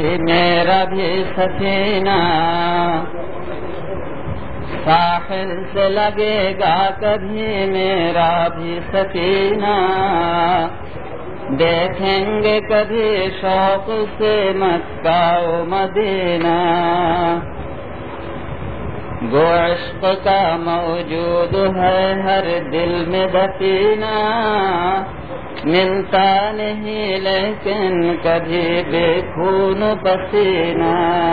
میرا بھی سفینہ ساحل سے لگے گا کبھی میرا بھی سفینہ دیکھیں گے کبھی شوق سے مکہ و مدینہ گو عشق کا موجود ہے ہر دل میں دفینہ ملتا نہیں لیکن کبھی بے خون پسینہ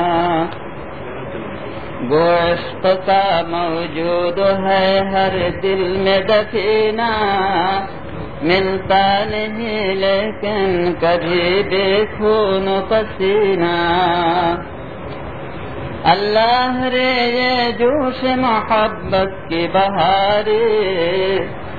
گو عشق کا موجود ہے ہر دل میں دفینہ ملتا نہیں لیکن کبھی بے خون پسینہ اللہ رے یہ جوش محبت کی بہاری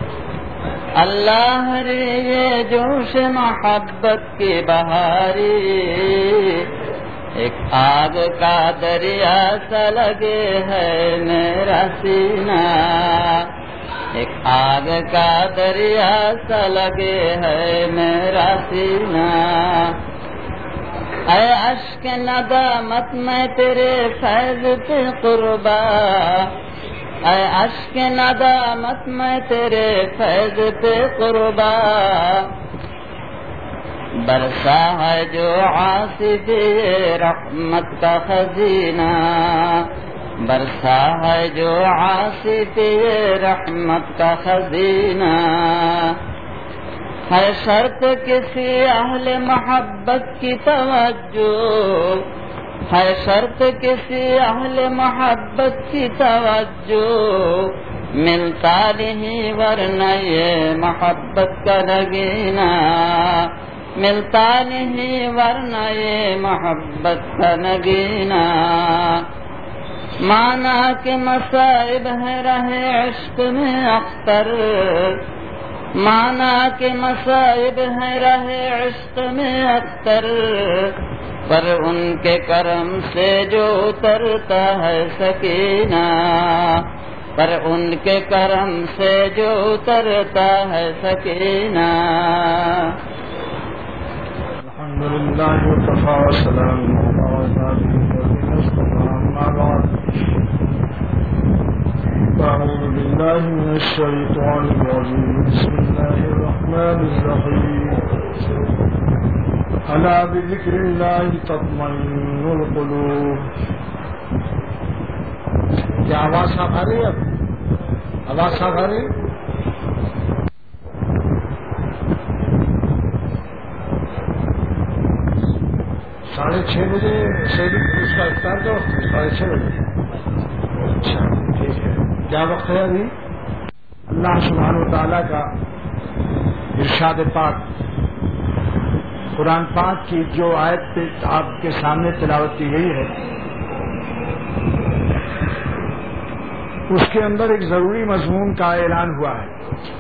اللہ رے یہ جوش محبت کی بہاری ایک آگ کا دریا سا لگے ہے میرا سینہ ایک آگ کا دریا سا لگے ہے میرا سینہ اے اشک ندامت میں تیرے فیض پہ قربا اے اشک ندامت میں تیرے فیض پہ قربا برسا ہے جو عاصف رحمت کا خزینہ برسا ہے جو عاصف رحمت کا خزینہ ہے شرط کسی اہل محبت کی توجہ ہے شرط کسی اہل محبت کی توجہ ملتا نہیں ورنہ یہ محبت کا نگینہ ملتا نہیں ورنہ یہ محبت کا نگینہ مانا کہ مصائب ہے رہے عشق میں اختر مانا کہ مصائب ہے رہے عشق میں اختر پر ان کے کرم سے جو اترتا ہے سکینہ پر ان کے کرم سے جو اترتا ہے سکینہ الحمدللہ وکفی وسلام علی عبادہ اما بعد أعوذ بالله من الشيطان الرجيم بسم الله الرحمن الرحيم ألا بذكر الله تطمئن القلوب کیا آواز صاف آ رہی ہے اب آواز صاف آ رہی ہے 6:30 بجے سے اس کا افطار کا وقت 6:30 بجے اچھا ٹھیک ہے کیا وقت ہے ابھی اللہ سبحانہ و تعالیٰ کا ارشاد پاک قرآن پاک کی جو آیت پہ آپ کے سامنے تلاوت کی گئی ہے اس کے اندر ایک ضروری مضمون کا اعلان ہوا ہے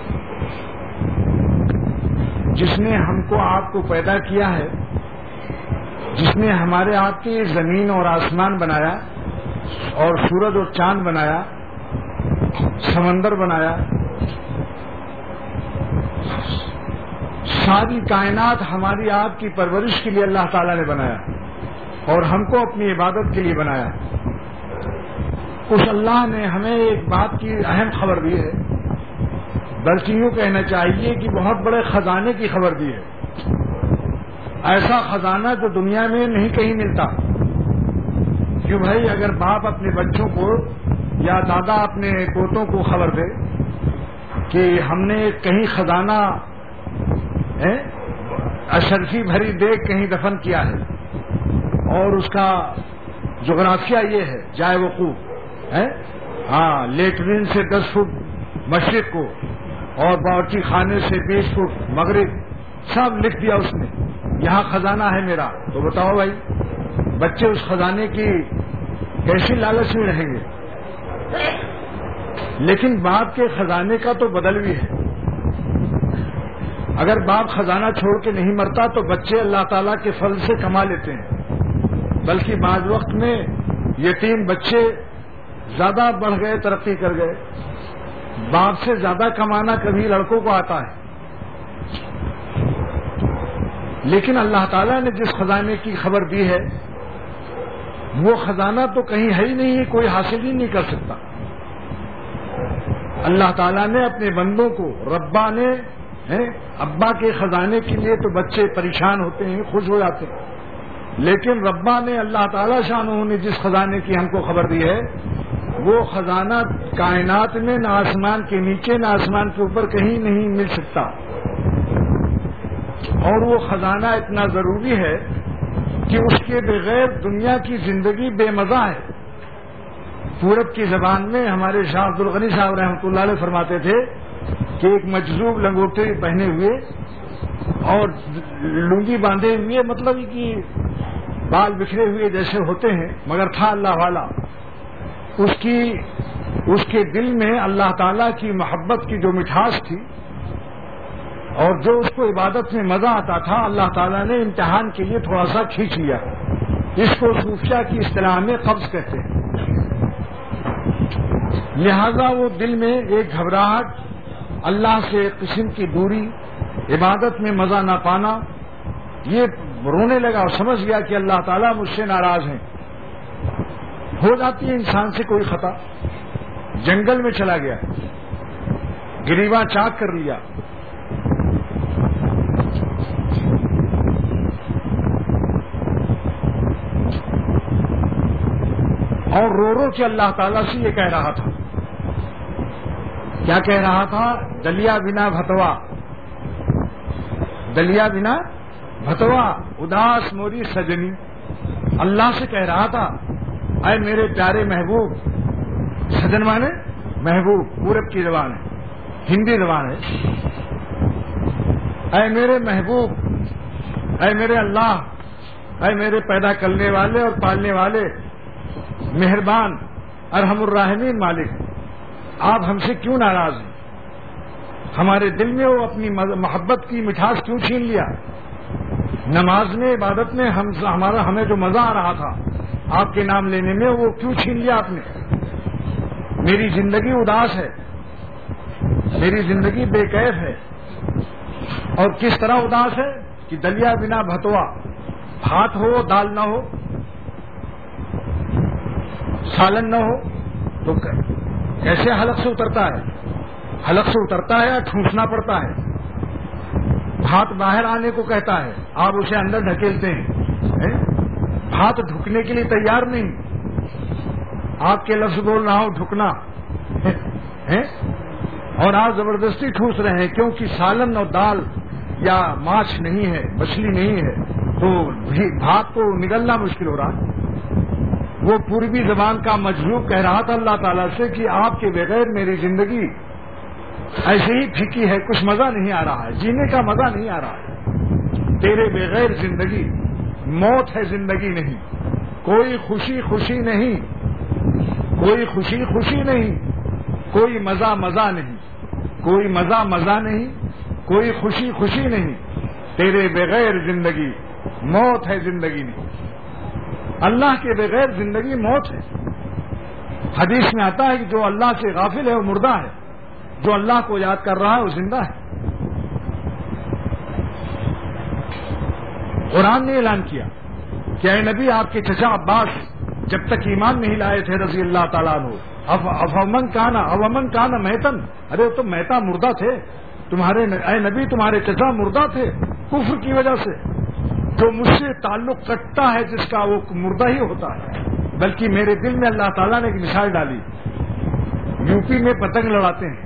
جس نے ہم کو آپ کو پیدا کیا ہے جس نے ہمارے آپ کی زمین اور آسمان بنایا اور سورج اور چاند بنایا سمندر بنایا ساری کائنات ہماری آپ کی پرورش کے لیے اللہ تعالیٰ نے بنایا اور ہم کو اپنی عبادت کے لیے بنایا اس اللہ نے ہمیں ایک بات کی اہم خبر دی ہے بلکہ یوں کہنا چاہیے کہ بہت بڑے خزانے کی خبر دی ہے ایسا خزانہ جو دنیا میں نہیں کہیں ملتا کہ بھائی اگر باپ اپنے بچوں کو یا دادا اپنے پوتوں کو خبر دے کہ ہم نے کہیں خزانہ اشرفی بھری دیگ کہیں دفن کیا ہے اور اس کا جغرافیہ یہ ہے جائے وقوع ہے ہاں لیٹرین سے 10 فٹ مشرق کو اور باورچی خانے سے 20 فٹ مغرب سب لکھ دیا اس نے یہاں خزانہ ہے میرا تو بتاؤ بھائی بچے اس خزانے کی کیسی لالچ میں رہیں گے لیکن باپ کے خزانے کا تو بدل بھی ہے اگر باپ خزانہ چھوڑ کے نہیں مرتا تو بچے اللہ تعالیٰ کے فضل سے کما لیتے ہیں بلکہ بعض وقت میں یتیم بچے زیادہ بڑھ گئے ترقی کر گئے باپ سے زیادہ کمانا کبھی لڑکوں کو آتا ہے لیکن اللہ تعالیٰ نے جس خزانے کی خبر دی ہے وہ خزانہ تو کہیں ہے ہی نہیں ہے، کوئی حاصل ہی نہیں کر سکتا۔ اللہ تعالیٰ نے اپنے بندوں کو ربا نے ابا کے خزانے کے لیے تو بچے پریشان ہوتے ہیں، خوش ہو جاتے ہیں، لیکن ربا نے اللہ تعالیٰ شانہ نے جس خزانے کی ہم کو خبر دی ہے وہ خزانہ کائنات میں نہ آسمان کے نیچے نہ آسمان کے اوپر کہیں نہیں مل سکتا، اور وہ خزانہ اتنا ضروری ہے کہ اس کے بغیر دنیا کی زندگی بے مزہ ہے۔ پورب کی زبان میں ہمارے شاہ عبد الغنی صاحب رحمۃ اللہ علیہ فرماتے تھے کہ ایک مجذوب لنگوٹے پہنے ہوئے اور لنگی باندھے ہوئے، مطلب کہ بال بکھرے ہوئے جیسے ہوتے ہیں، مگر تھا اللہ والا، اس کے دل میں اللہ تعالیٰ کی محبت کی جو مٹھاس تھی اور جو اس کو عبادت میں مزہ آتا تھا، اللہ تعالیٰ نے امتحان کے لیے تھوڑا سا کھینچ لیا۔ اس کو صوفیہ کی اصطلاح میں قبض کہتے ہیں۔ لہذا وہ دل میں ایک گھبراہٹ، اللہ سے ایک قسم کی دوری، عبادت میں مزہ نہ پانا، یہ رونے لگا اور سمجھ گیا کہ اللہ تعالیٰ مجھ سے ناراض ہیں۔ ہو جاتی ہے انسان سے کوئی خطا، جنگل میں چلا گیا، گریباں چاک کر لیا، اور رو رو کے اللہ تعالیٰ سے یہ کہہ رہا تھا، کیا کہہ رہا تھا؟ دلیا بنا بھتوا، دلیا بنا بھتوا اداس موری سجنی۔ اللہ سے کہہ رہا تھا، اے میرے پیارے محبوب، سجن مانے محبوب، پورب کی زبان ہے، ہندی زبان ہے، اے میرے محبوب، اے میرے اللہ، اے میرے پیدا کرنے والے اور پالنے والے مہربان ارحم الراحمین مالک، آپ ہم سے کیوں ناراض ہیں؟ ہمارے دل میں وہ اپنی محبت کی مٹھاس کیوں چھین لیا؟ نماز میں، عبادت میں ہمیں جو مزہ آ رہا تھا آپ کے نام لینے میں، وہ کیوں چھین لیا آپ نے؟ میری زندگی اداس ہے، میری زندگی بے کیف ہے، اور کس طرح اداس ہے کہ دلیا بنا بھتوا، بھات ہو دال نہ ہو، سالن نہ ہو تو کیسے حلق سے اترتا ہے؟ حلق سے اترتا ہے یا ٹھونسنا پڑتا ہے؟ بھات باہر آنے کو کہتا ہے، آپ اسے اندر ڈھکیلتے ہیں۔ بھات ڈھکنے کے لیے تیار نہیں، آپ کے لفظ بول رہا ہوں ڈھکنا، اور آپ زبردستی ٹھوس رہے ہیں کیونکہ سالن اور دال یا ماچھ نہیں ہے، مچھلی نہیں ہے، تو بھات کو نگلنا مشکل ہو رہا ہے۔ وہ پوربی زبان کا مجذوب کہہ رہا تھا اللہ تعالیٰ سے کہ آپ کے بغیر میری زندگی ایسے ہی پھیکی ہے، کچھ مزہ نہیں آ رہا ہے، جینے کا مزہ نہیں آ رہا ہے، تیرے بغیر زندگی موت ہے، زندگی نہیں، کوئی خوشی خوشی نہیں، کوئی خوشی خوشی نہیں، کوئی مزہ مزہ نہیں، کوئی مزہ مزہ نہیں، کوئی خوشی خوشی نہیں، تیرے بغیر زندگی موت ہے، زندگی نہیں۔ اللہ کے بغیر زندگی موت ہے۔ حدیث میں آتا ہے کہ جو اللہ سے غافل ہے وہ مردہ ہے، جو اللہ کو یاد کر رہا ہے وہ زندہ ہے۔ قرآن نے اعلان کیا کہ اے نبی، آپ کے چچا عباس جب تک ایمان نہیں لائے تھے رضی اللہ تعالیٰ عنہ، افمن کانا میتن، ارے تو میتا مردہ تھے تمہارے، اے نبی تمہارے چچا مردہ تھے کفر کی وجہ سے، جو مجھ سے تعلق کٹتا ہے جس کا وہ مردہ ہی ہوتا ہے۔ بلکہ میرے دل میں اللہ تعالیٰ نے ایک مثال ڈالی، یو پی میں پتنگ لڑاتے ہیں،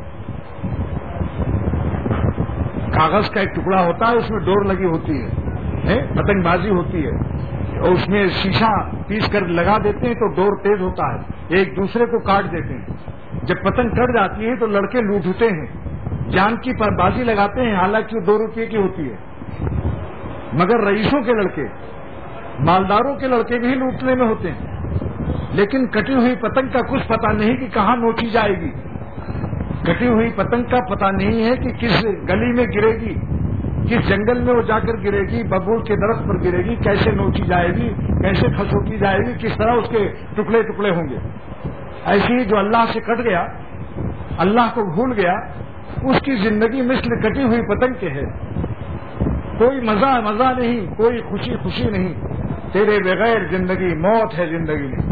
کاغذ کا ایک ٹکڑا ہوتا ہے، اس میں ڈور لگی ہوتی ہے، پتنگ بازی ہوتی ہے، اور اس میں شیشہ پیس کر لگا دیتے ہیں تو ڈور تیز ہوتا ہے، ایک دوسرے کو کاٹ دیتے ہیں۔ جب پتنگ کٹ جاتی ہے تو لڑکے لوٹتے ہیں، جان کی بازی لگاتے ہیں، حالانکہ وہ 2 روپے کی ہوتی ہے، مگر رئیسوں کے لڑکے، مالداروں کے لڑکے بھی لوٹنے میں ہوتے ہیں۔ لیکن کٹی ہوئی پتنگ کا کچھ پتہ نہیں کہ کہاں نوچی جائے گی، کٹی ہوئی پتنگ کا پتہ نہیں ہے کہ کس گلی میں گرے گی، کس جنگل میں وہ جا کر گرے گی، ببول کے درخت پر گرے گی، کیسے نوچی جائے گی، کیسے کھسوٹی جائے گی، کس طرح اس کے ٹکڑے ٹکڑے ہوں گے۔ ایسی ہی جو اللہ سے کٹ گیا، اللہ کو بھول گیا، اس کی زندگی مثل کٹی ہوئی پتنگ کے ہے۔ کوئی مزہ نہیں، کوئی خوشی نہیں، تیرے بغیر زندگی موت ہے، زندگی نہیں۔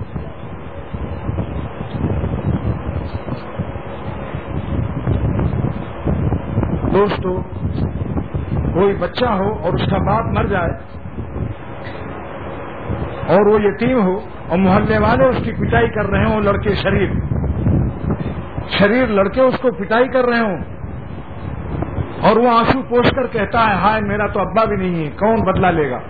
دوستو، کوئی بچہ ہو اور اس کا باپ مر جائے اور وہ یتیم ہو اور محلے والے اس کی پٹائی کر رہے ہوں، لڑکے شریر لڑکے اس کو پٹائی کر رہے ہوں، اور وہ آنسو پوچھ کر کہتا ہے ہائے میرا تو ابا بھی نہیں ہے، کون بدلہ لے گا؟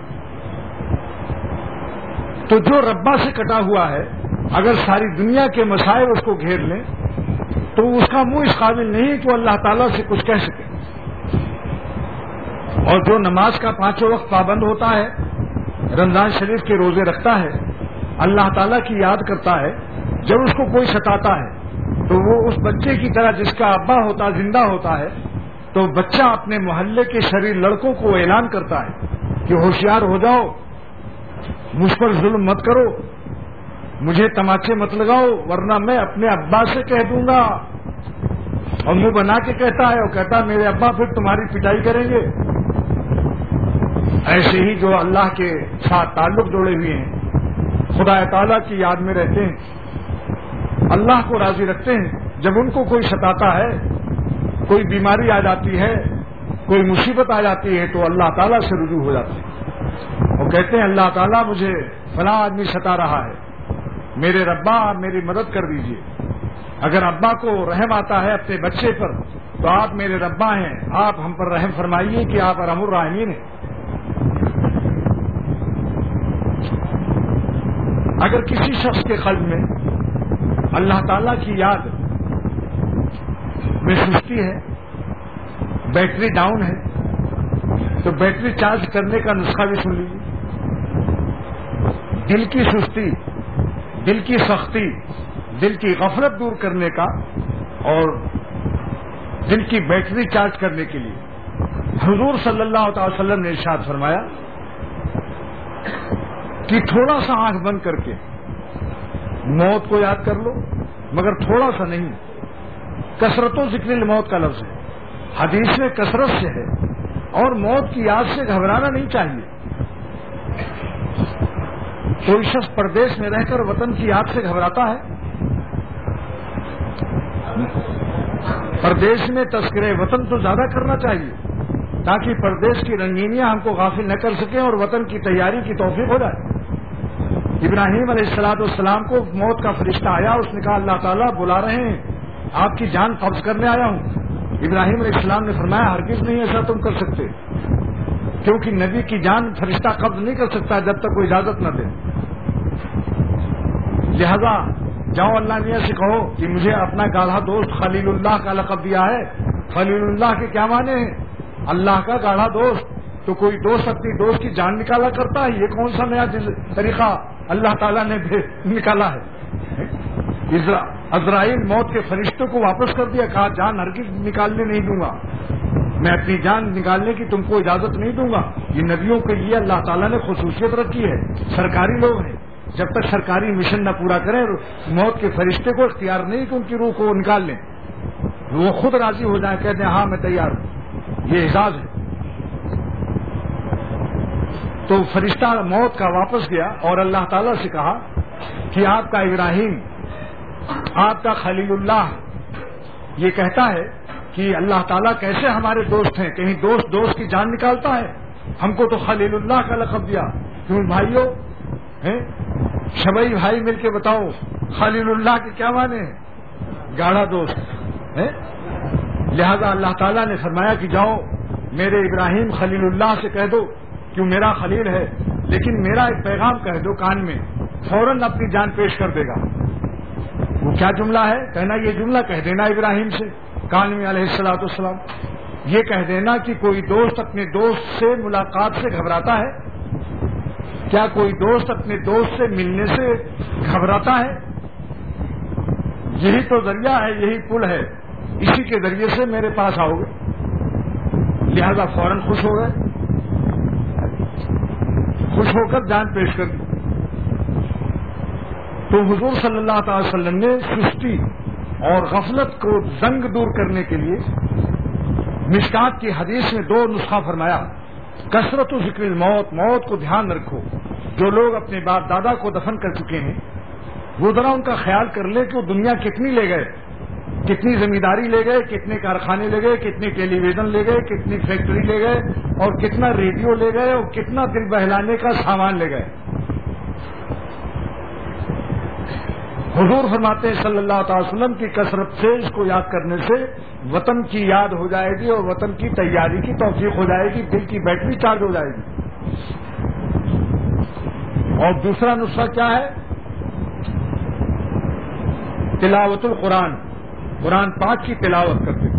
تو جو ربا سے کٹا ہوا ہے، اگر ساری دنیا کے مسائل اس کو گھیر لیں تو اس کا منہ اس قابل نہیں کہ وہ اللہ تعالیٰ سے کچھ کہہ سکے۔ اور جو نماز کا 5 وقت پابند ہوتا ہے، رمضان شریف کے روزے رکھتا ہے، اللہ تعالیٰ کی یاد کرتا ہے، جب اس کو کوئی ستاتا ہے تو وہ اس بچے کی طرح جس کا ابا ہوتا زندہ ہوتا ہے، تو بچہ اپنے محلے کے شریر لڑکوں کو اعلان کرتا ہے کہ ہوشیار ہو جاؤ، مجھ پر ظلم مت کرو، مجھے تماچے مت لگاؤ، ورنہ میں اپنے ابا سے کہہ دوں گا۔ اور منہ بنا کے کہتا ہے، اور کہتا ہے میرے ابا پھر تمہاری پٹائی کریں گے۔ ایسے ہی جو اللہ کے ساتھ تعلق جوڑے ہوئے ہیں، خدا تعالیٰ کی یاد میں رہتے ہیں، اللہ کو راضی رکھتے ہیں، جب ان کو کوئی ستاتا ہے، کوئی بیماری آ جاتی ہے، کوئی مصیبت آ جاتی ہے، تو اللہ تعالیٰ سے رجوع ہو جاتے ہیں اور کہتے ہیں اللہ تعالیٰ مجھے فلاں آدمی ستا رہا ہے، میرے ربا آپ میری مدد کر دیجئے۔ اگر ابا کو رحم آتا ہے اپنے بچے پر تو آپ میرے ربا ہیں، آپ ہم پر رحم فرمائیے کہ آپ ارحم الراحمین ہیں۔ اگر کسی شخص کے قلب میں اللہ تعالیٰ کی یاد میں سستی ہے، بیٹری ڈاؤن ہے، تو بیٹری چارج کرنے کا نسخہ بھی سن لیجیے۔ دل کی سستی، دل کی سختی، دل کی غفلت دور کرنے کا اور دل کی بیٹری چارج کرنے کے لیے حضور صلی اللہ تعالی وسلم نے ارشاد فرمایا کہ تھوڑا سا آنکھ بند کر کے موت کو یاد کر لو، مگر تھوڑا سا نہیں، کثرت و ذکر الموت کا لفظ ہے، حدیث میں کثرت سے ہے، اور موت کی یاد سے گھبرانا نہیں چاہیے۔ کوئی شخص پردیس میں رہ کر وطن کی یاد سے گھبراتا ہے، پردیس میں تذکرے وطن تو زیادہ کرنا چاہیے تاکہ پردیس کی رنگینیاں ہم کو غافل نہ کر سکیں اور وطن کی تیاری کی توفیق ہو جائے۔ ابراہیم علیہ السلام کو موت کا فرشتہ آیا، اس نے کہا اللہ تعالیٰ بلا رہے ہیں، آپ کی جان قبض کرنے آیا ہوں۔ ابراہیم علیہ السلام نے فرمایا ہرگز نہیں ایسا تم کر سکتے، کیونکہ نبی کی جان فرشتہ قبض نہیں کر سکتا جب تک کوئی اجازت نہ دے، لہذا جاؤ اللہ میاں سے کہو کہ مجھے اپنا گاڑھا دوست خلیل اللہ کا لقب دیا ہے۔ خلیل اللہ کے کیا معنی ہیں؟ اللہ کا گاڑھا دوست۔ تو کوئی دوست اپنی دوست کی جان نکالا کرتا ہے، یہ کون سا نیا طریقہ اللہ تعالیٰ نے نکالا ہے؟ عزرائیل موت کے فرشتوں کو واپس کر دیا، کہا جان ہرگز نکالنے نہیں دوں گا، میں اپنی جان نکالنے کی تم کو اجازت نہیں دوں گا۔ یہ نبیوں کے لیے اللہ تعالیٰ نے خصوصیت رکھی ہے، سرکاری لوگ ہیں، جب تک سرکاری مشن نہ پورا کریں موت کے فرشتے کو اختیار نہیں کہ ان کی روح کو نکال لیں، وہ خود راضی ہو جائیں، کہتے ہیں ہاں میں تیار ہوں، یہ اعزاز ہے۔ تو فرشتہ موت کا واپس گیا اور اللہ تعالیٰ سے کہا کہ آپ کا ابراہیم، آپ کا خلیل اللہ یہ کہتا ہے کہ اللہ تعالیٰ کیسے ہمارے دوست ہیں، کہیں دوست کی جان نکالتا ہے؟ ہم کو تو خلیل اللہ کا لقب دیا۔ کیوں بھائیو، شبئی بھائی مل کے بتاؤ خلیل اللہ کے کیا معنی ہیں؟ گاڑھا دوست ہے۔ لہذا اللہ تعالیٰ نے فرمایا کہ جاؤ میرے ابراہیم خلیل اللہ سے کہہ دو، کیوں میرا خلیل ہے، لیکن میرا ایک پیغام کہہ دو کان میں، فوراً اپنی جان پیش کر دے گا۔ وہ کیا جملہ ہے؟ کہنا یہ جملہ کہہ دینا ابراہیم سے کان میں علیہ السلام، یہ کہہ دینا کہ کوئی دوست اپنے دوست سے ملاقات سے گھبراتا ہے؟ کیا کوئی دوست اپنے دوست سے ملنے سے گھبراتا ہے؟ یہی تو ذریعہ ہے، یہی پل ہے، اسی کے ذریعے سے میرے پاس آؤ گے۔ لہذا فوراً خوش ہو گئے، خوش ہو کر جان پیش کر دی۔ تو حضور صلی اللہ تعالی وسلم نے سستی اور غفلت کو زنگ دور کرنے کے لیے مشکات کی حدیث میں 2 نسخہ فرمایا۔ کثرت و ذکر الموت، موت کو دھیان رکھو. جو لوگ اپنے باپ دادا کو دفن کر چکے ہیں وہ ذرا ان کا خیال کر لے کہ وہ دنیا کتنی لے گئے، کتنی زمینداری لے گئے، کتنے کارخانے لے گئے، کتنی ٹیلی ویژن لے گئے، کتنی فیکٹری لے گئے، اور کتنا ریڈیو لے گئے، اور کتنا دل بہلانے کا سامان لے گئے. حضور فرماتے ہیں صلی اللہ تعالی وسلم کی کثرت سے اس کو یاد کرنے سے وطن کی یاد ہو جائے گی اور وطن کی تیاری کی توفیق ہو جائے گی، دل کی بیٹری چارج ہو جائے گی. اور دوسرا نسخہ کیا ہے؟ تلاوت القرآن، قرآن پاک کی تلاوت کرتے.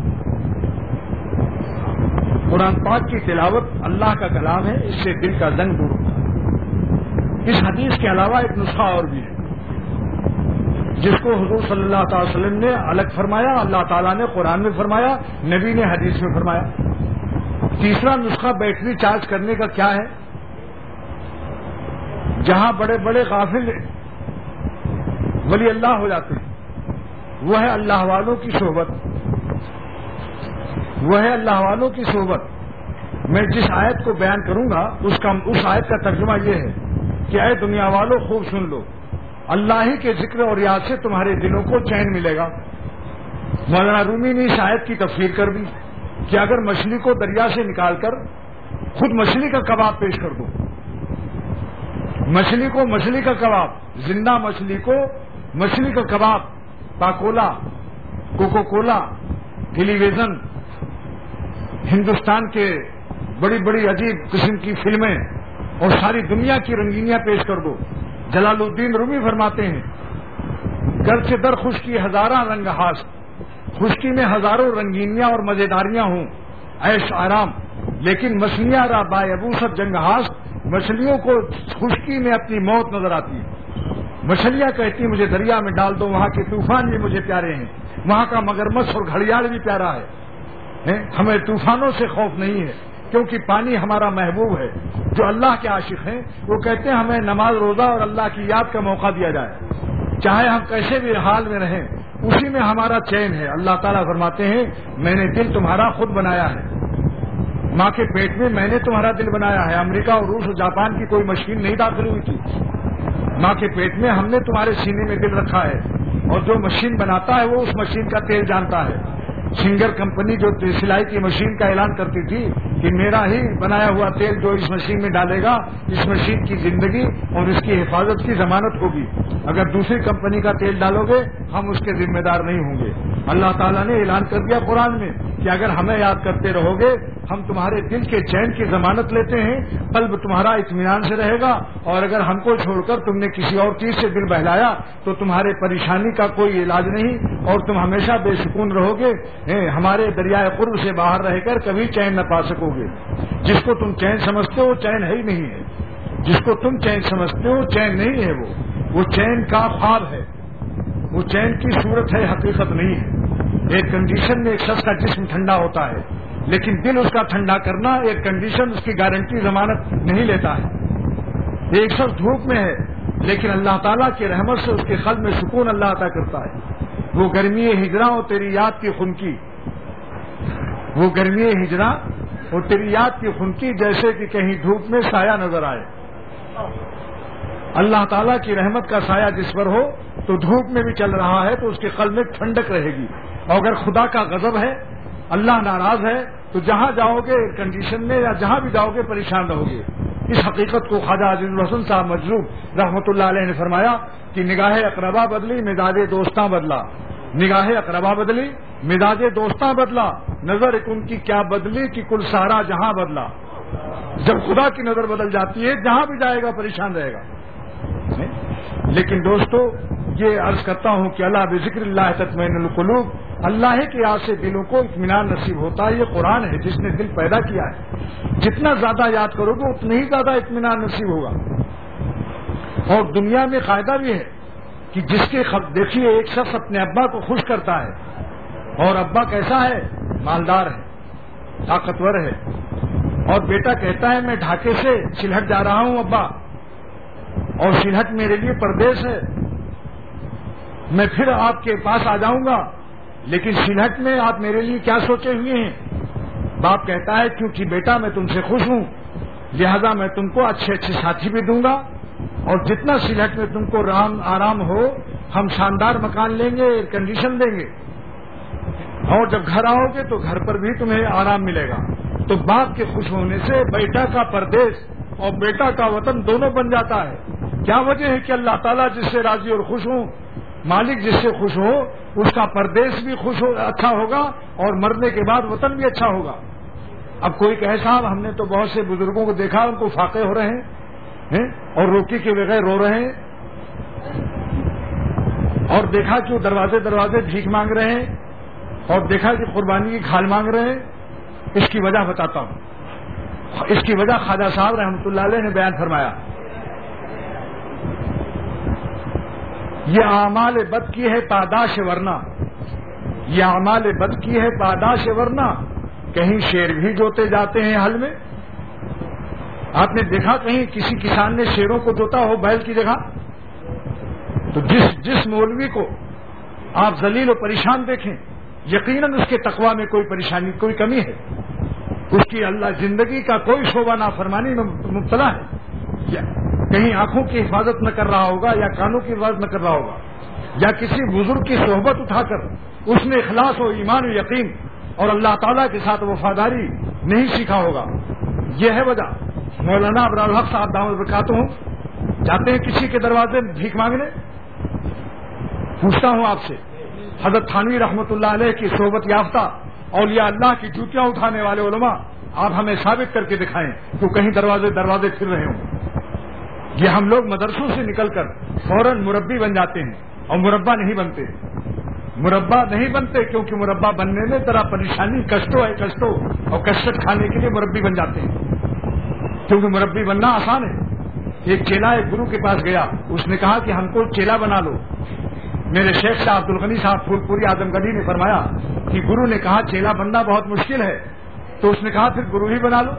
قرآن پاک کی تلاوت اللہ کا کلام ہے، اس سے دل کا زنگ دور ہوتا ہے. اس حدیث کے علاوہ ایک نسخہ اور بھی ہے جس کو حضور صلی اللہ تعالی وسلم نے الگ فرمایا، اللہ تعالیٰ نے قرآن میں فرمایا، نبی نے حدیث میں فرمایا. تیسرا نسخہ بیٹری چارج کرنے کا کیا ہے؟ جہاں بڑے بڑے غافل ولی اللہ ہو جاتے ہیں وہ ہے اللہ والوں کی صحبت، وہ ہے اللہ والوں کی صحبت. میں جس آیت کو بیان کروں گا اس آیت کا ترجمہ یہ ہے کہ اے دنیا والوں خوب سن لو، اللہ ہی کے ذکر اور یاد سے تمہارے دلوں کو چین ملے گا. مولانا رومی نے اس آیت کی تفسیر کر دی کہ اگر مچھلی کو دریا سے نکال کر خود مچھلی کا کباب پیش کر دو، مچھلی کو مچھلی کا کباب، زندہ مچھلی کو مچھلی کا کباب، Pakola, coca cola, television, Hindustan کے بڑی بڑی عجیب قسم کی فلمیں اور ساری دنیا کی رنگینیاں پیش کر دو. جلال الدین رومی فرماتے ہیں گر سے در خشکی ہزاراں رنگ ہاس، خشکی میں ہزاروں رنگینیاں اور مزیداریاں ہوں، عیش آرام، لیکن مچھلیاں را با یبوست جنگ ہاس، مچھلیوں کو خشکی میں اپنی موت نظر آتی ہے. مچھلیاں کہتی مجھے دریا میں ڈال دو، وہاں کے طوفان بھی مجھے پیارے ہیں، وہاں کا مگرمچھ اور گھڑیال بھی پیارا ہے. ہمیں طوفانوں سے خوف نہیں ہے کیونکہ پانی ہمارا محبوب ہے. جو اللہ کے عاشق ہیں وہ کہتے ہیں ہمیں نماز روزہ اور اللہ کی یاد کا موقع دیا جائے، چاہے ہم کیسے بھی حال میں رہیں اسی میں ہمارا چین ہے. اللہ تعالیٰ فرماتے ہیں میں نے دل تمہارا خود بنایا ہے، ماں کے پیٹ میں میں نے تمہارا دل بنایا ہے. امریکہ اور روس اور جاپان کی کوئی مشین نہیں داخل ہوئی تھی، ماں کے پیٹ میں ہم نے تمہارے سینے میں دل رکھا ہے. اور جو مشین بناتا ہے وہ اس مشین کا تیل جانتا ہے. سنگر کمپنی جو سلائی کی مشین کا اعلان کرتی تھی کہ میرا ہی بنایا ہوا تیل جو اس مشین میں ڈالے گا اس مشین کی زندگی اور اس کی حفاظت کی ضمانت ہوگی، اگر دوسری کمپنی کا تیل ڈالو گے ہم اس کے ذمہ دار نہیں ہوں گے. اللہ تعالیٰ نے اعلان کر دیا قرآن میں کہ اگر ہمیں یاد کرتے رہو گے ہم تمہارے دل کے چین کی ضمانت لیتے ہیں، قلب تمہارا اطمینان سے رہے گا، اور اگر ہم کو چھوڑ کر تم نے کسی اور چیز سے دل بہلایا تو تمہارے پریشانی کا کوئی علاج نہیں اور تم ہمیشہ بے سکون رہو گے. ہمارے دریائے قرب سے باہر رہ کر کبھی چین نہ پا سکو گے. جس کو تم چین سمجھتے ہو چین ہے ہی نہیں ہے، جس کو تم چین سمجھتے ہو چین نہیں ہے، وہ چین کا خواب ہے، وہ چین کی صورت ہے، حقیقت نہیں ہے. ایک کنڈیشن میں ایک شخص کا جسم ٹھنڈا ہوتا ہے لیکن دل اس کا ٹھنڈا کرنا ایک کنڈیشن اس کی گارنٹی ضمانت نہیں لیتا ہے. ایک شخص دھوپ میں ہے لیکن اللہ تعالیٰ کی رحمت سے اس کے قلب میں سکون اللہ عطا کرتا ہے. وہ گرمی ہجراں اور تیری یاد کی خنکی، وہ گرمی ہجراں اور تیری یاد کی خنکی جیسے کہ کہیں دھوپ میں سایہ نظر آئے. اللہ تعالیٰ کی رحمت کا سایہ جس پر ہو تو دھوپ میں بھی چل رہا ہے تو اس کے قلب میں ٹھنڈک رہے گی. اور اگر خدا کا غضب ہے، اللہ ناراض ہے، تو جہاں جاؤ گے کنڈیشن میں یا جہاں بھی جاؤ گے پریشان رہو گے. اس حقیقت کو خواجہ عزیز الحسن صاحب مجذوب رحمۃ اللہ علیہ نے فرمایا کہ نگاہ اقربا بدلی مزاج دوستاں بدلا، نگاہ اقربا بدلی مزاج دوستاں بدلا، نظر ان کی کیا بدلی کہ کل سارا جہاں بدلا. جب خدا کی نظر بدل جاتی ہے جہاں بھی جائے گا پریشان رہے گا. لیکن دوستو یہ عرض کرتا ہوں کہ اللہ بذکر اللہ تطمئن القلوب، اللہ کے یاد سے دلوں کو اطمینان نصیب ہوتا ہے. یہ قرآن ہے جس نے دل پیدا کیا ہے، جتنا زیادہ یاد کرو گے اتنا ہی زیادہ اطمینان نصیب ہوگا. اور دنیا میں قاعدہ بھی ہے کہ جس کے دیکھیے ایک شخص اپنے ابا کو خوش کرتا ہے اور ابا کیسا ہے، مالدار ہے، طاقتور ہے، اور بیٹا کہتا ہے میں ڈھاکے سے سلہٹ جا رہا ہوں ابا، اور سلہٹ میرے لیے پردیس ہے، میں پھر آپ کے پاس آ جاؤں گا، لیکن سلہٹ میں آپ میرے لیے کیا سوچے ہوئے ہیں. باپ کہتا ہے کیونکہ بیٹا میں تم سے خوش ہوں لہذا میں تم کو اچھے اچھے ساتھی بھی دوں گا، اور جتنا سلہٹ میں تم کو آرام ہو ہم شاندار مکان لیں گے، ایئر کنڈیشن دیں گے، اور جب گھر آؤ گے تو گھر پر بھی تمہیں آرام ملے گا۔ تو باپ کے خوش ہونے سے بیٹا کا پردیس اور بیٹا کا وطن دونوں بن جاتا ہے۔ کیا وجہ ہے کہ اللہ تعالیٰ جس سے راضی اور خوش ہوں، مالک جس سے خوش ہو، اس کا پردیس بھی اچھا ہوگا اور مرنے کے بعد وطن بھی اچھا ہوگا۔ اب کوئی کہے صاحب ہم نے تو بہت سے بزرگوں کو دیکھا ان کو فاقے ہو رہے ہیں اور روٹی کے بغیر رو رہے ہیں، اور دیکھا کہ وہ دروازے دروازے بھیک مانگ رہے ہیں، اور دیکھا کہ قربانی کی کھال مانگ رہے ہیں۔ اس کی وجہ بتاتا ہوں۔ اس کی وجہ خواجہ صاحب رحمۃ اللہ علیہ نے بیان فرمایا، یہ اعمال بد کی ہے پاداش ورنہ، یہ اعمال بد کی ہے پاداش ورنہ، کہیں شیر بھی جوتے جاتے ہیں حل میں۔ آپ نے دیکھا کہیں کسی کسان نے شیروں کو جوتا ہو بیل کی جگہ؟ تو جس مولوی کو آپ ذلیل و پریشان دیکھیں، یقیناً اس کے تقویٰ میں کوئی پریشانی، کوئی کمی ہے، اس کی اللہ زندگی کا کوئی شعبہ نافرمانی میں مبتلا ہے، یا کہیں آنکھوں کی حفاظت نہ کر رہا ہوگا، یا کانوں کی حفاظت نہ کر رہا ہوگا، یا کسی بزرگ کی صحبت اٹھا کر اس نے اخلاص و ایمان و یقین اور اللہ تعالیٰ کے ساتھ وفاداری نہیں سیکھا ہوگا۔ یہ ہے وجہ۔ مولانا ابرار الحق صاحب دعوت برکاتہ ہوں جاتے ہیں کسی کے دروازے میں بھیک مانگنے، پوچھتا ہوں آپ سے، حضرت تھانوی رحمۃ اللہ علیہ کی صحبت یافتہ اولیاء اللہ کی جوتیاں اٹھانے والے علماء آپ ہمیں ثابت کر کے دکھائیں کہ کہیں دروازے پھر رہے ہوں۔ یہ ہم لوگ مدرسوں سے نکل کر فوراً مربی بن جاتے ہیں، اور مربع نہیں بنتے، مربع نہیں بنتے، کیونکہ مربع بننے میں ذرا پریشانی کشٹو ہے، کشٹو، اور کشٹ کھانے کے لیے مربی بن جاتے ہیں، کیونکہ مربی بننا آسان ہے۔ ایک چیلا ایک گرو کے پاس گیا، اس نے کہا کہ ہم کو چیلا بنا لو۔ میرے شیخ شاہ عبد الغنی صاحب پھول پوری اعظم گڑھی نے فرمایا کہ گرو نے کہا چیلا بننا بہت مشکل ہے، تو اس نے کہا پھر گرو ہی بنا لو۔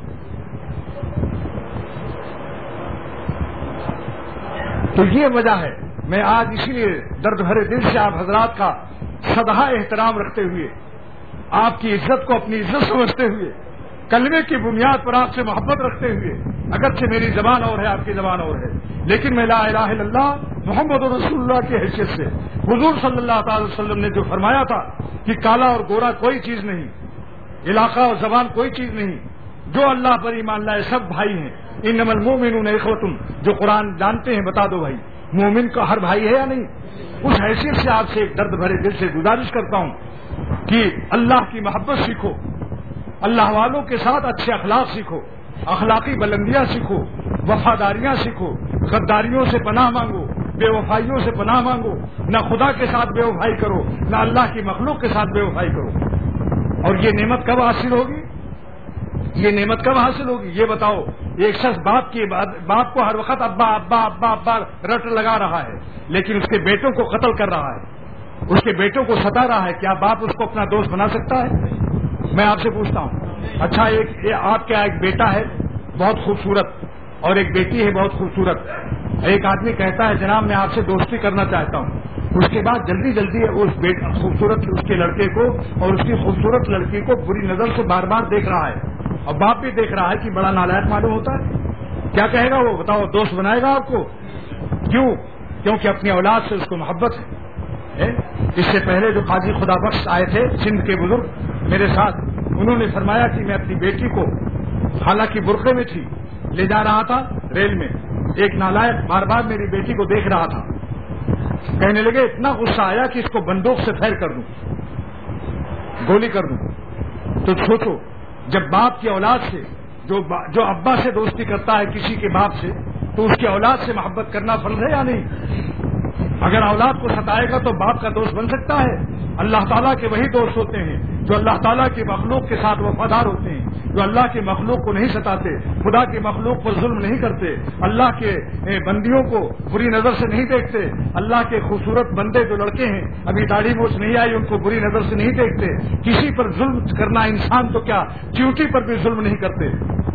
تو یہ وجہ ہے، میں آج اسی لیے درد بھرے دل سے آپ حضرات کا سدھا احترام رکھتے ہوئے، آپ کی عزت کو اپنی عزت سمجھتے ہوئے، کلمے کی بنیاد پر آپ سے محبت رکھتے ہوئے، اگرچہ میری زبان اور ہے، آپ کی زبان اور ہے، لیکن میں لا الہ الا اللہ محمد رسول اللہ کی حیثیت سے حضور صلی اللہ تعالی وسلم نے جو فرمایا تھا کہ کالا اور گورا کوئی چیز نہیں، علاقہ اور زبان کوئی چیز نہیں، جو اللہ پر ایمان لائے سب بھائی ہیں، انما المؤمنون اخوۃ، جو قرآن جانتے ہیں بتا دو بھائی، مومن کا ہر بھائی ہے یا نہیں؟ اس حیثیت سے آپ سے ایک درد بھرے دل سے گزارش کرتا ہوں کہ اللہ کی محبت سیکھو، اللہ والوں کے ساتھ اچھے اخلاق سیکھو، اخلاقی بلندیاں سیکھو، وفاداریاں سیکھو، غداریوں سے پناہ مانگو، بے وفائیوں سے پناہ مانگو، نہ خدا کے ساتھ بے وفائی کرو، نہ اللہ کی مخلوق کے ساتھ بے وفائی کرو۔ اور یہ نعمت کب حاصل ہوگی؟ یہ نعمت کب حاصل ہوگی یہ بتاؤ؟ ایک شخص باپ کو ہر وقت ابا ابا ابا ابا رٹ لگا رہا ہے، لیکن اس کے بیٹوں کو قتل کر رہا ہے، اس کے بیٹوں کو ستا رہا ہے، کیا باپ اس کو اپنا دوست بنا سکتا ہے؟ میں آپ سے پوچھتا ہوں، اچھا آپ کا ایک بیٹا ہے بہت خوبصورت اور ایک بیٹی ہے بہت خوبصورت، ایک آدمی کہتا ہے جناب میں آپ سے دوستی کرنا چاہتا ہوں، اس کے بعد جلدی جلدی اس خوبصورت اس کے لڑکے کو اور اس کی خوبصورت لڑکی کو بری نظر سے بار بار دیکھ رہا ہے، اور باپ بھی دیکھ رہا ہے کہ بڑا نالائق معلوم ہوتا ہے، کیا کہے گا وہ؟ بتاؤ، دوست بنائے گا آپ کو؟ کیوں؟ کیونکہ اپنی اولاد سے اس کو محبت ہے۔ اس سے پہلے جو قاضی خدا بخش آئے تھے سندھ کے بزرگ میرے ساتھ، انہوں نے فرمایا کہ میں اپنی بیٹی کو حالانکہ برقعے میں تھی لے جا رہا تھا ریل میں، ایک نالائق بار بار میری بیٹی کو دیکھ رہا تھا، کہنے لگے اتنا غصہ آیا کہ اس کو بندوق سے فائر کر دوں، گولی کر دوں۔ تو سوچو، جب باپ کی اولاد سے جو ابا سے دوستی کرتا ہے کسی کے باپ سے، تو اس کی اولاد سے محبت کرنا فرض ہے یا نہیں؟ اگر اولاد کو ستائے گا تو باپ کا دوست بن سکتا ہے؟ اللہ تعالیٰ کے وہی دوست ہوتے ہیں جو اللہ تعالیٰ کی مخلوق کے ساتھ وفادار ہوتے ہیں، جو اللہ کی مخلوق کو نہیں ستاتے، خدا کی مخلوق پر ظلم نہیں کرتے، اللہ کے بندیوں کو بری نظر سے نہیں دیکھتے، اللہ کے خوبصورت بندے جو لڑکے ہیں ابھی داڑھی موچھ نہیں آئی ان کو بری نظر سے نہیں دیکھتے، کسی پر ظلم کرنا انسان تو کیا چیونٹی پر بھی ظلم نہیں کرتے۔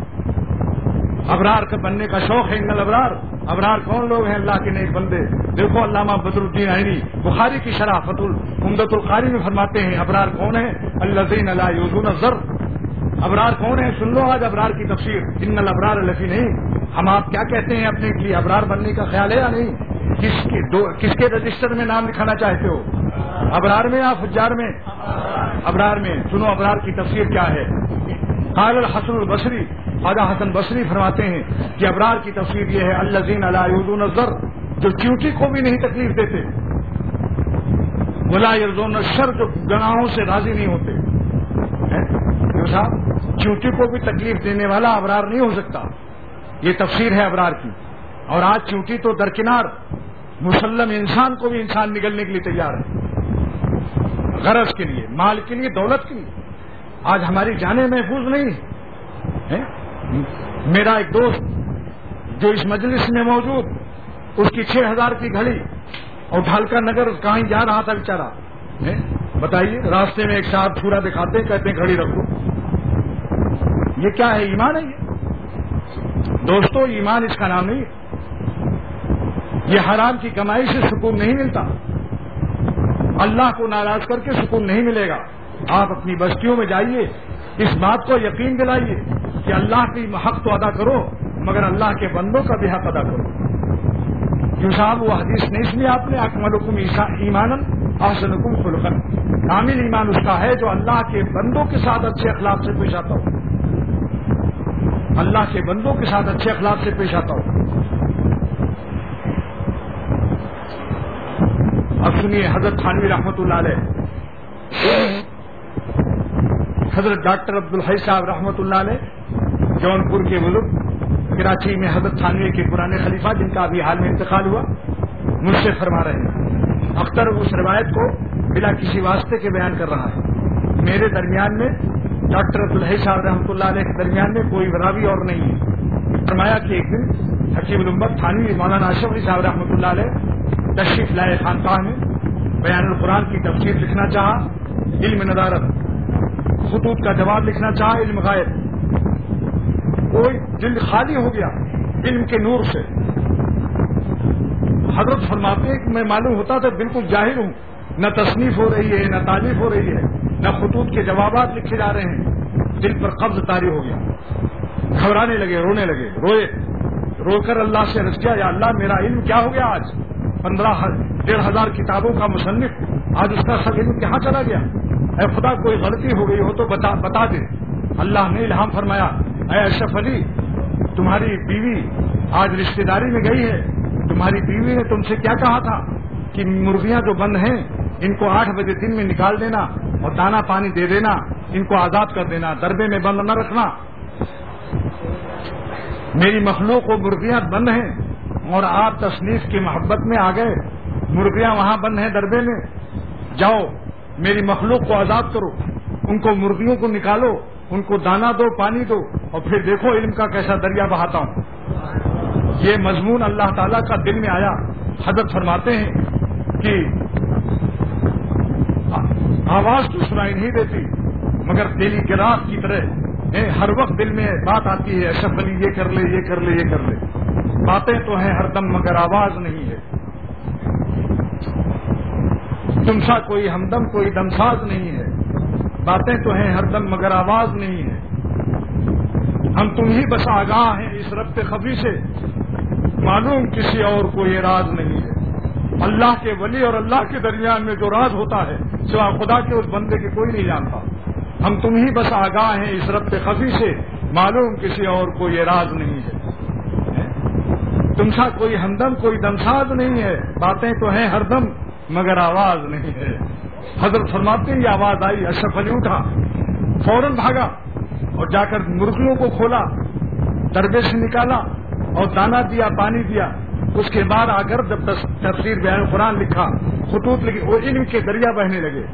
ابرار کا بننے کا شوق ہے، انل ابرار، ابرار کون لوگ ہیں؟ اللہ کے نیک بندے۔ دیکھو علامہ بدر الدین عینی بخاری کی شرح عمدۃ القاری میں فرماتے ہیں ابرار کون ہیں؟ الذین لا یؤذون الزر، ابرار کون ہے؟ سن لو آج ابرار کی تفسیر. ان الابرار لفی نہیں. ہم آپ کیا کہتے ہیں؟ اپنے لیے ابرار بننے کا خیال ہے یا نہیں؟ کس کے رجسٹر میں نام لکھانا چاہتے ہو؟ ابرار میں یا فجار میں؟ ابرار میں. سنو ابرار کی تفسیر کیا ہے. قال الحسن البصری، خواجہ حسن بصری فرماتے ہیں کہ ابرار کی تفسیر یہ ہے الذین لا یؤذون الضر، جو چیونٹی کو بھی نہیں تکلیف دیتے، ولا یرضون الشر، جو گناہوں سے راضی نہیں ہوتے. صاحب چیونٹی کو بھی تکلیف دینے والا ابرار نہیں ہو سکتا. یہ تفسیر ہے ابرار کی. اور آج چیونٹی تو درکنار، مسلم انسان کو بھی انسان نگلنے کے لیے تیار ہے، غرض کے لیے، مال کے لیے، دولت کے لیے. آج ہماری جانیں محفوظ نہیں ہے. میرا ایک دوست جو اس مجلس میں موجود، اس کی 6000 کی گھڑی، اور ڈھالکا نگر کہیں جا رہا تھا بیچارہ. بتائیے، راستے میں ایک صاحب چھورا دکھاتے کہتے ہیں گھڑی رکھو. یہ کیا ہے؟ ایمان ہے یہ؟ دوستو ایمان اس کا نام نہیں. یہ حرام کی کمائی سے سکون نہیں ملتا. اللہ کو ناراض کر کے سکون نہیں ملے گا. آپ اپنی بستیوں میں جائیے، اس بات کو یقین دلائیے کہ اللہ کی حق تو ادا کرو، مگر اللہ کے بندوں کا بھی حق ادا کرو. کیوں صاحب وہ حدیث نہیں سنی آپ نے؟ اکملکم ایمانا احسنکم خلقا. کامل ایمان اس کا ہے جو اللہ کے بندوں کے ساتھ اچھے اخلاق سے پیش آتا ہو. اللہ کے بندوں کے ساتھ اچھے اخلاق سے پیش آتا ہو. اب سنیے حضرت تھانوی رحمۃ اللہ علیہ، حضرت ڈاکٹر عبدالحی صاحب رحمۃ اللہ علیہ جونپور کے ملک کراچی میں حضرت تھانوی کے پرانے خلیفہ، جن کا ابھی حال میں انتقال ہوا، مجھ سے فرما رہے ہیں. اختر اس روایت کو بلا کسی واسطے کے بیان کر رہا ہے. میرے درمیان میں ڈاکٹر عبدالحی صاحب رحمۃ اللہ علیہ کے درمیان میں کوئی راوی اور نہیں ہے. فرمایا کہ ایک دن حکیم الامت تھانوی مولانا اشرف علی صاحب رحمۃ اللہ علیہ تشریف لائے خانقاہ میں. بیان القرآن کی تفسیر لکھنا چاہا، علم ندارت. خطوط کا جواب لکھنا چاہا، علم غائب. کوئی دل خالی ہو گیا علم کے نور سے. حضرت فرماتے ہیں کہ میں معلوم ہوتا تھا بالکل جاہل ہوں، نہ تصنیف ہو رہی ہے، نہ تعلیف ہو رہی ہے، نہ خطوط کے جوابات لکھے جا رہے ہیں. دل پر قبض طاری ہو گیا، گھبرانے لگے، رونے لگے. رو کر اللہ سے عرض کیا، یا اللہ میرا علم کیا ہو گیا؟ آج 15,500 کتابوں کا مصنف، آج اس کا سب علم کہاں چلا گیا؟ اے خدا کوئی غلطی ہو گئی ہو تو بتا دے. اللہ نے الہام فرمایا، اے اشرف علی تمہاری بیوی آج رشتہ داری میں گئی ہے. تمہاری بیوی نے تم سے کیا کہا تھا کہ مرغیاں جو بند ہیں ان کو 8 بجے دن میں نکال دینا اور دانا پانی دے دینا، ان کو آزاد کر دینا، دربے میں بند نہ رکھنا. میری مخلوق و مرغیاں بند ہیں اور آپ تصنیف کی محبت میں آ گئے. مرغیاں وہاں بند ہیں دربے میں، جاؤ میری مخلوق کو آزاد کرو، ان کو مرغیوں کو نکالو، ان کو دانا دو، پانی دو، اور پھر دیکھو علم کا کیسا دریا بہاتا ہوں. یہ مضمون اللہ تعالیٰ کا دل میں آیا. حضرت فرماتے ہیں کہ آواز تو سنائی نہیں دیتی، مگر تیلی گراف کی طرح ہر وقت دل میں بات آتی ہے، اشرف علی یہ کر لے، یہ کر لے، یہ کر لے. باتیں تو ہیں ہر دم مگر آواز نہیں ہے. تم سا کوئی ہمدم کوئی دمساز نہیں ہے. باتیں تو ہیں ہر دم مگر آواز نہیں ہے. ہم تم ہی بس آگاہ ہیں اس ربط خفی سے، معلوم کسی اور کو یہ راز نہیں ہے. اللہ کے ولی اور اللہ کے درمیان میں جو راز ہوتا ہے سوا خدا کے اس بندے کے کوئی نہیں جانتا. ہم تم ہی بس آگاہ ہیں اس ربط خفی سے، معلوم کسی اور کو یہ راز نہیں ہے. تم سا کوئی ہمدم کوئی دمساز نہیں ہے. باتیں تو ہیں ہر دم مگر آواز نہیں ہے. حضرت فرماتے ہیں یہ آواز آئی، اشرف علی اٹھا، فوراً بھاگا اور جا کر مرغیوں کو کھولا، دربے سے نکالا اور دانا دیا، پانی دیا. اس کے بعد آ کر جب تفسیر بیان قرآن لکھا، خطوط لکھی، وہ علم کے دریا بہنے لگے.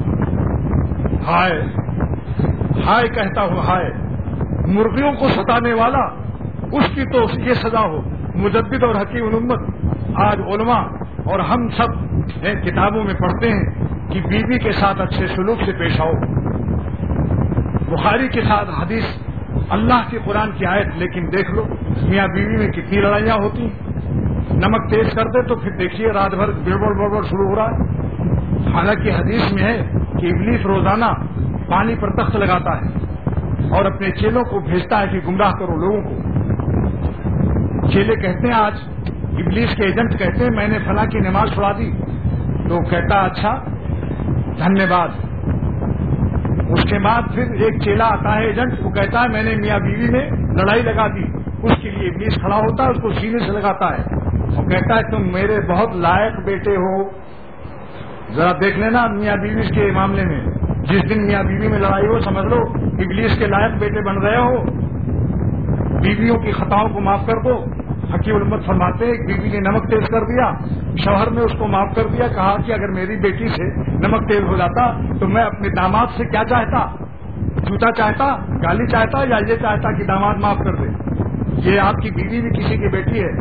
ہائے ہائے کہتا ہوں ہائے، مرغیوں کو ستانے والا اس کی تو یہ سزا ہو. مجدد اور حکیم الامت آج علماء اور ہم سب کتابوں میں پڑھتے ہیں کہ بیوی کے ساتھ اچھے سلوک سے پیش آؤ. بخاری کے ساتھ حدیث، اللہ کی قرآن کی آیت، لیکن دیکھ لو میاں بیوی میں کتنی لڑائیاں ہوتی ہیں. نمک تیز کر دے تو پھر دیکھیے رات بھر گڑبڑ شروع ہو رہا ہے. حالانکہ حدیث میں ہے کہ ابلیس روزانہ پانی پر تخت لگاتا ہے اور اپنے چیلوں کو بھیجتا ہے کہ گمراہ کرو لوگوں کو. چیلے کہتے ہیں آج ابلیس کے ایجنٹ کہتے ہیں میں نے فلاں کی نماز چھڑا دی, تو کہتا اچھا دھنیہ واد. اس کے بعد پھر ایک چیلا آتا ہے ایجنٹ, وہ کہتا ہے میں نے میاں بیوی میں لڑائی لگا دی. اس کے لیے ابلیس کھڑا ہوتا ہے, اس کو سینے سے لگاتا ہے اور کہتا ہے تم میرے بہت لائق بیٹے ہو. ذرا دیکھ لینا میاں بیوی کے معاملے میں, جس دن میاں بیوی میں لڑائی ہو سمجھ لو ابلیس کے لائق بیٹے بن رہے ہو. بیویوں کی خطاؤں کو معاف کر دو. حکیم الامت فرماتے ہیں ایک بیوی نے نمک تیز کر دیا, شوہر نے اس کو معاف کر دیا, کہا کہ اگر میری بیٹی سے نمک تیز ہو جاتا تو میں اپنے داماد سے کیا چاہتا, جوتا چاہتا, گالی چاہتا, یا یہ چاہتا کہ داماد معاف کر دے. یہ آپ کی بیوی بھی کسی کی بیٹی ہے,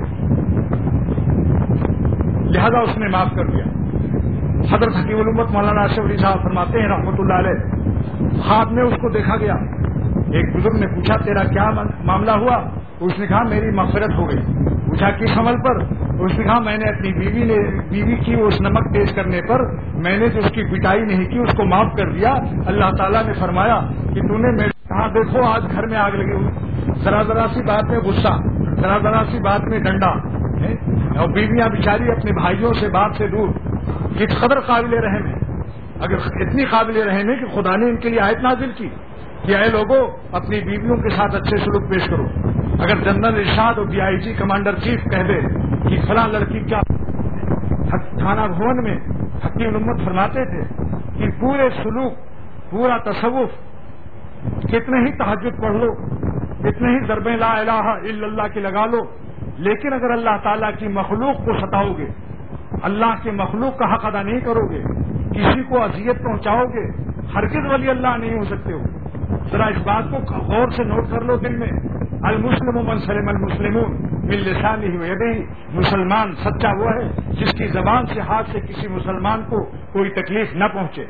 لہذا اس نے معاف کر دیا. حضرت حکیم الامت مولانا اشرف علی صاحب فرماتے ہیں رحمۃ اللہ علیہ, خواب میں اس کو دیکھا گیا. ایک بزرگ نے پوچھا تیرا کیا معاملہ ہوا؟ اس نے کہا میری مغفرت ہو گئی. پوچھا کس عمل پر؟ اس نے کہا میں نے اپنی بیوی کی اس نمک تیز کرنے پر میں نے جو اس کی پٹائی نہیں کی اس کو معاف کر دیا. اللہ تعالیٰ نے فرمایا کہ تو نے میرے کہا دیکھو آج گھر میں آگ لگی ہوئی, ذرا ذرا سی بات میں غصہ, ذرا ذرا سی بات میں ڈنڈا, اور بیویاں بیچاری اپنے بھائیوں سے بات سے دور. کس قدر قابل رحم ہے, اگر اتنی قابل رحم ہے کہ خدا نے ان کے لیے آیت نازل کی کہ اے لوگوں اپنی بیویوں کے ساتھ اچھے سلوک پیش کرو. اگر جنرل ارشاد اور DIG کمانڈر چیف کہہ دے کہ فلاں لڑکی کیا, تھانہ بھون میں حکیم الامت فرماتے تھے کہ پورے سلوک, پورا تصوف, کتنے ہی تہجد پڑھ لو, کتنے ہی ضربیں لا الہ الا اللہ کی لگا لو, لیکن اگر اللہ تعالیٰ کی مخلوق کو ستاؤ گے, اللہ کے مخلوق کا حق ادا نہیں کرو گے, کسی کو اذیت پہنچاؤ گے, ہرگز ولی اللہ نہیں ہو سکتے ہو. ذرا اس بات کو غور سے نوٹ کر لو دل میں. المسلم من سلم المسلمون من لسانہ ویدہ, مسلمان سچا وہ ہے جس کی زبان سے ہاتھ سے کسی مسلمان کو کوئی تکلیف نہ پہنچے.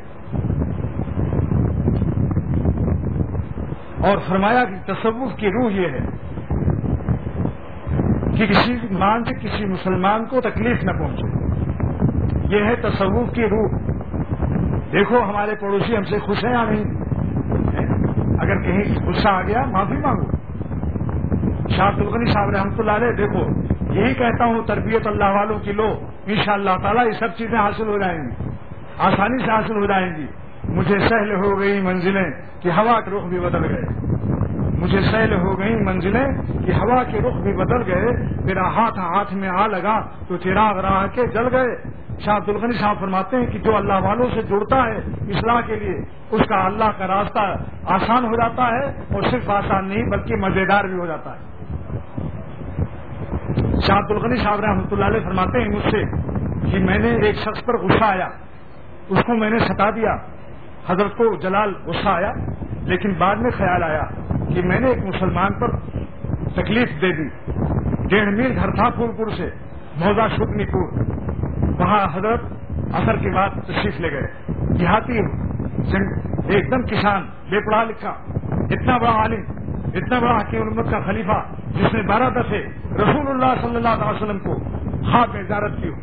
اور فرمایا کہ تصوف کی روح یہ ہے کہ کسی مان سے کسی مسلمان کو تکلیف نہ پہنچے. یہ ہے تصوف کی روح. دیکھو ہمارے پڑوسی ہم سے خوش ہیں یا نہیں, اگر کہیں غصہ آ گیا معافی مانگو. شاہ عبد الغنی صاحب رحمۃ اللہ علیہ, دیکھو یہی کہتا ہوں تربیت اللہ والوں کی لو, انشاءاللہ تعالیٰ یہ سب چیزیں حاصل ہو جائیں گی, آسانی سے حاصل ہو جائیں گی. مجھے سہل ہو گئی منزلیں کہ ہوا کے رخ بھی بدل گئے, مجھے سہل ہو گئی منزلیں کہ ہوا کے رخ بھی بدل گئے. تیرا ہاتھ میں آ لگا تو چراغ راہ کے جل گئے. شاہ عبد الغنی صاحب فرماتے ہیں کہ جو اللہ والوں سے جڑتا ہے اصلاح کے لیے اس کا اللہ کا راستہ آسان ہو جاتا ہے, اور صرف آسان نہیں بلکہ مزیدار بھی ہو جاتا ہے. شاہ عبد الغنی صاحب رحمۃ اللہ علیہ فرماتے ہیں مجھ سے کہ میں نے ایک شخص پر غصہ آیا, اس کو میں نے ستا دیا. حضرت کو جلال غصہ آیا, لیکن بعد میں خیال آیا کہ میں نے ایک مسلمان پر تکلیف دے دی. 1.5 میل گھر تھا پھول پور سے موزہ شکنی پور, وہاں حضرت عصر کے بعد تشریف لے گئے. دیہاتی ایک دم کسان, بے پڑھا لکھا, اتنا بڑا عالم, اتنا بڑا حکیم الامت کا خلیفہ جس نے 12 دفعے رسول اللہ صلی اللہ علیہ وسلم کو خواب میں زیارت کی,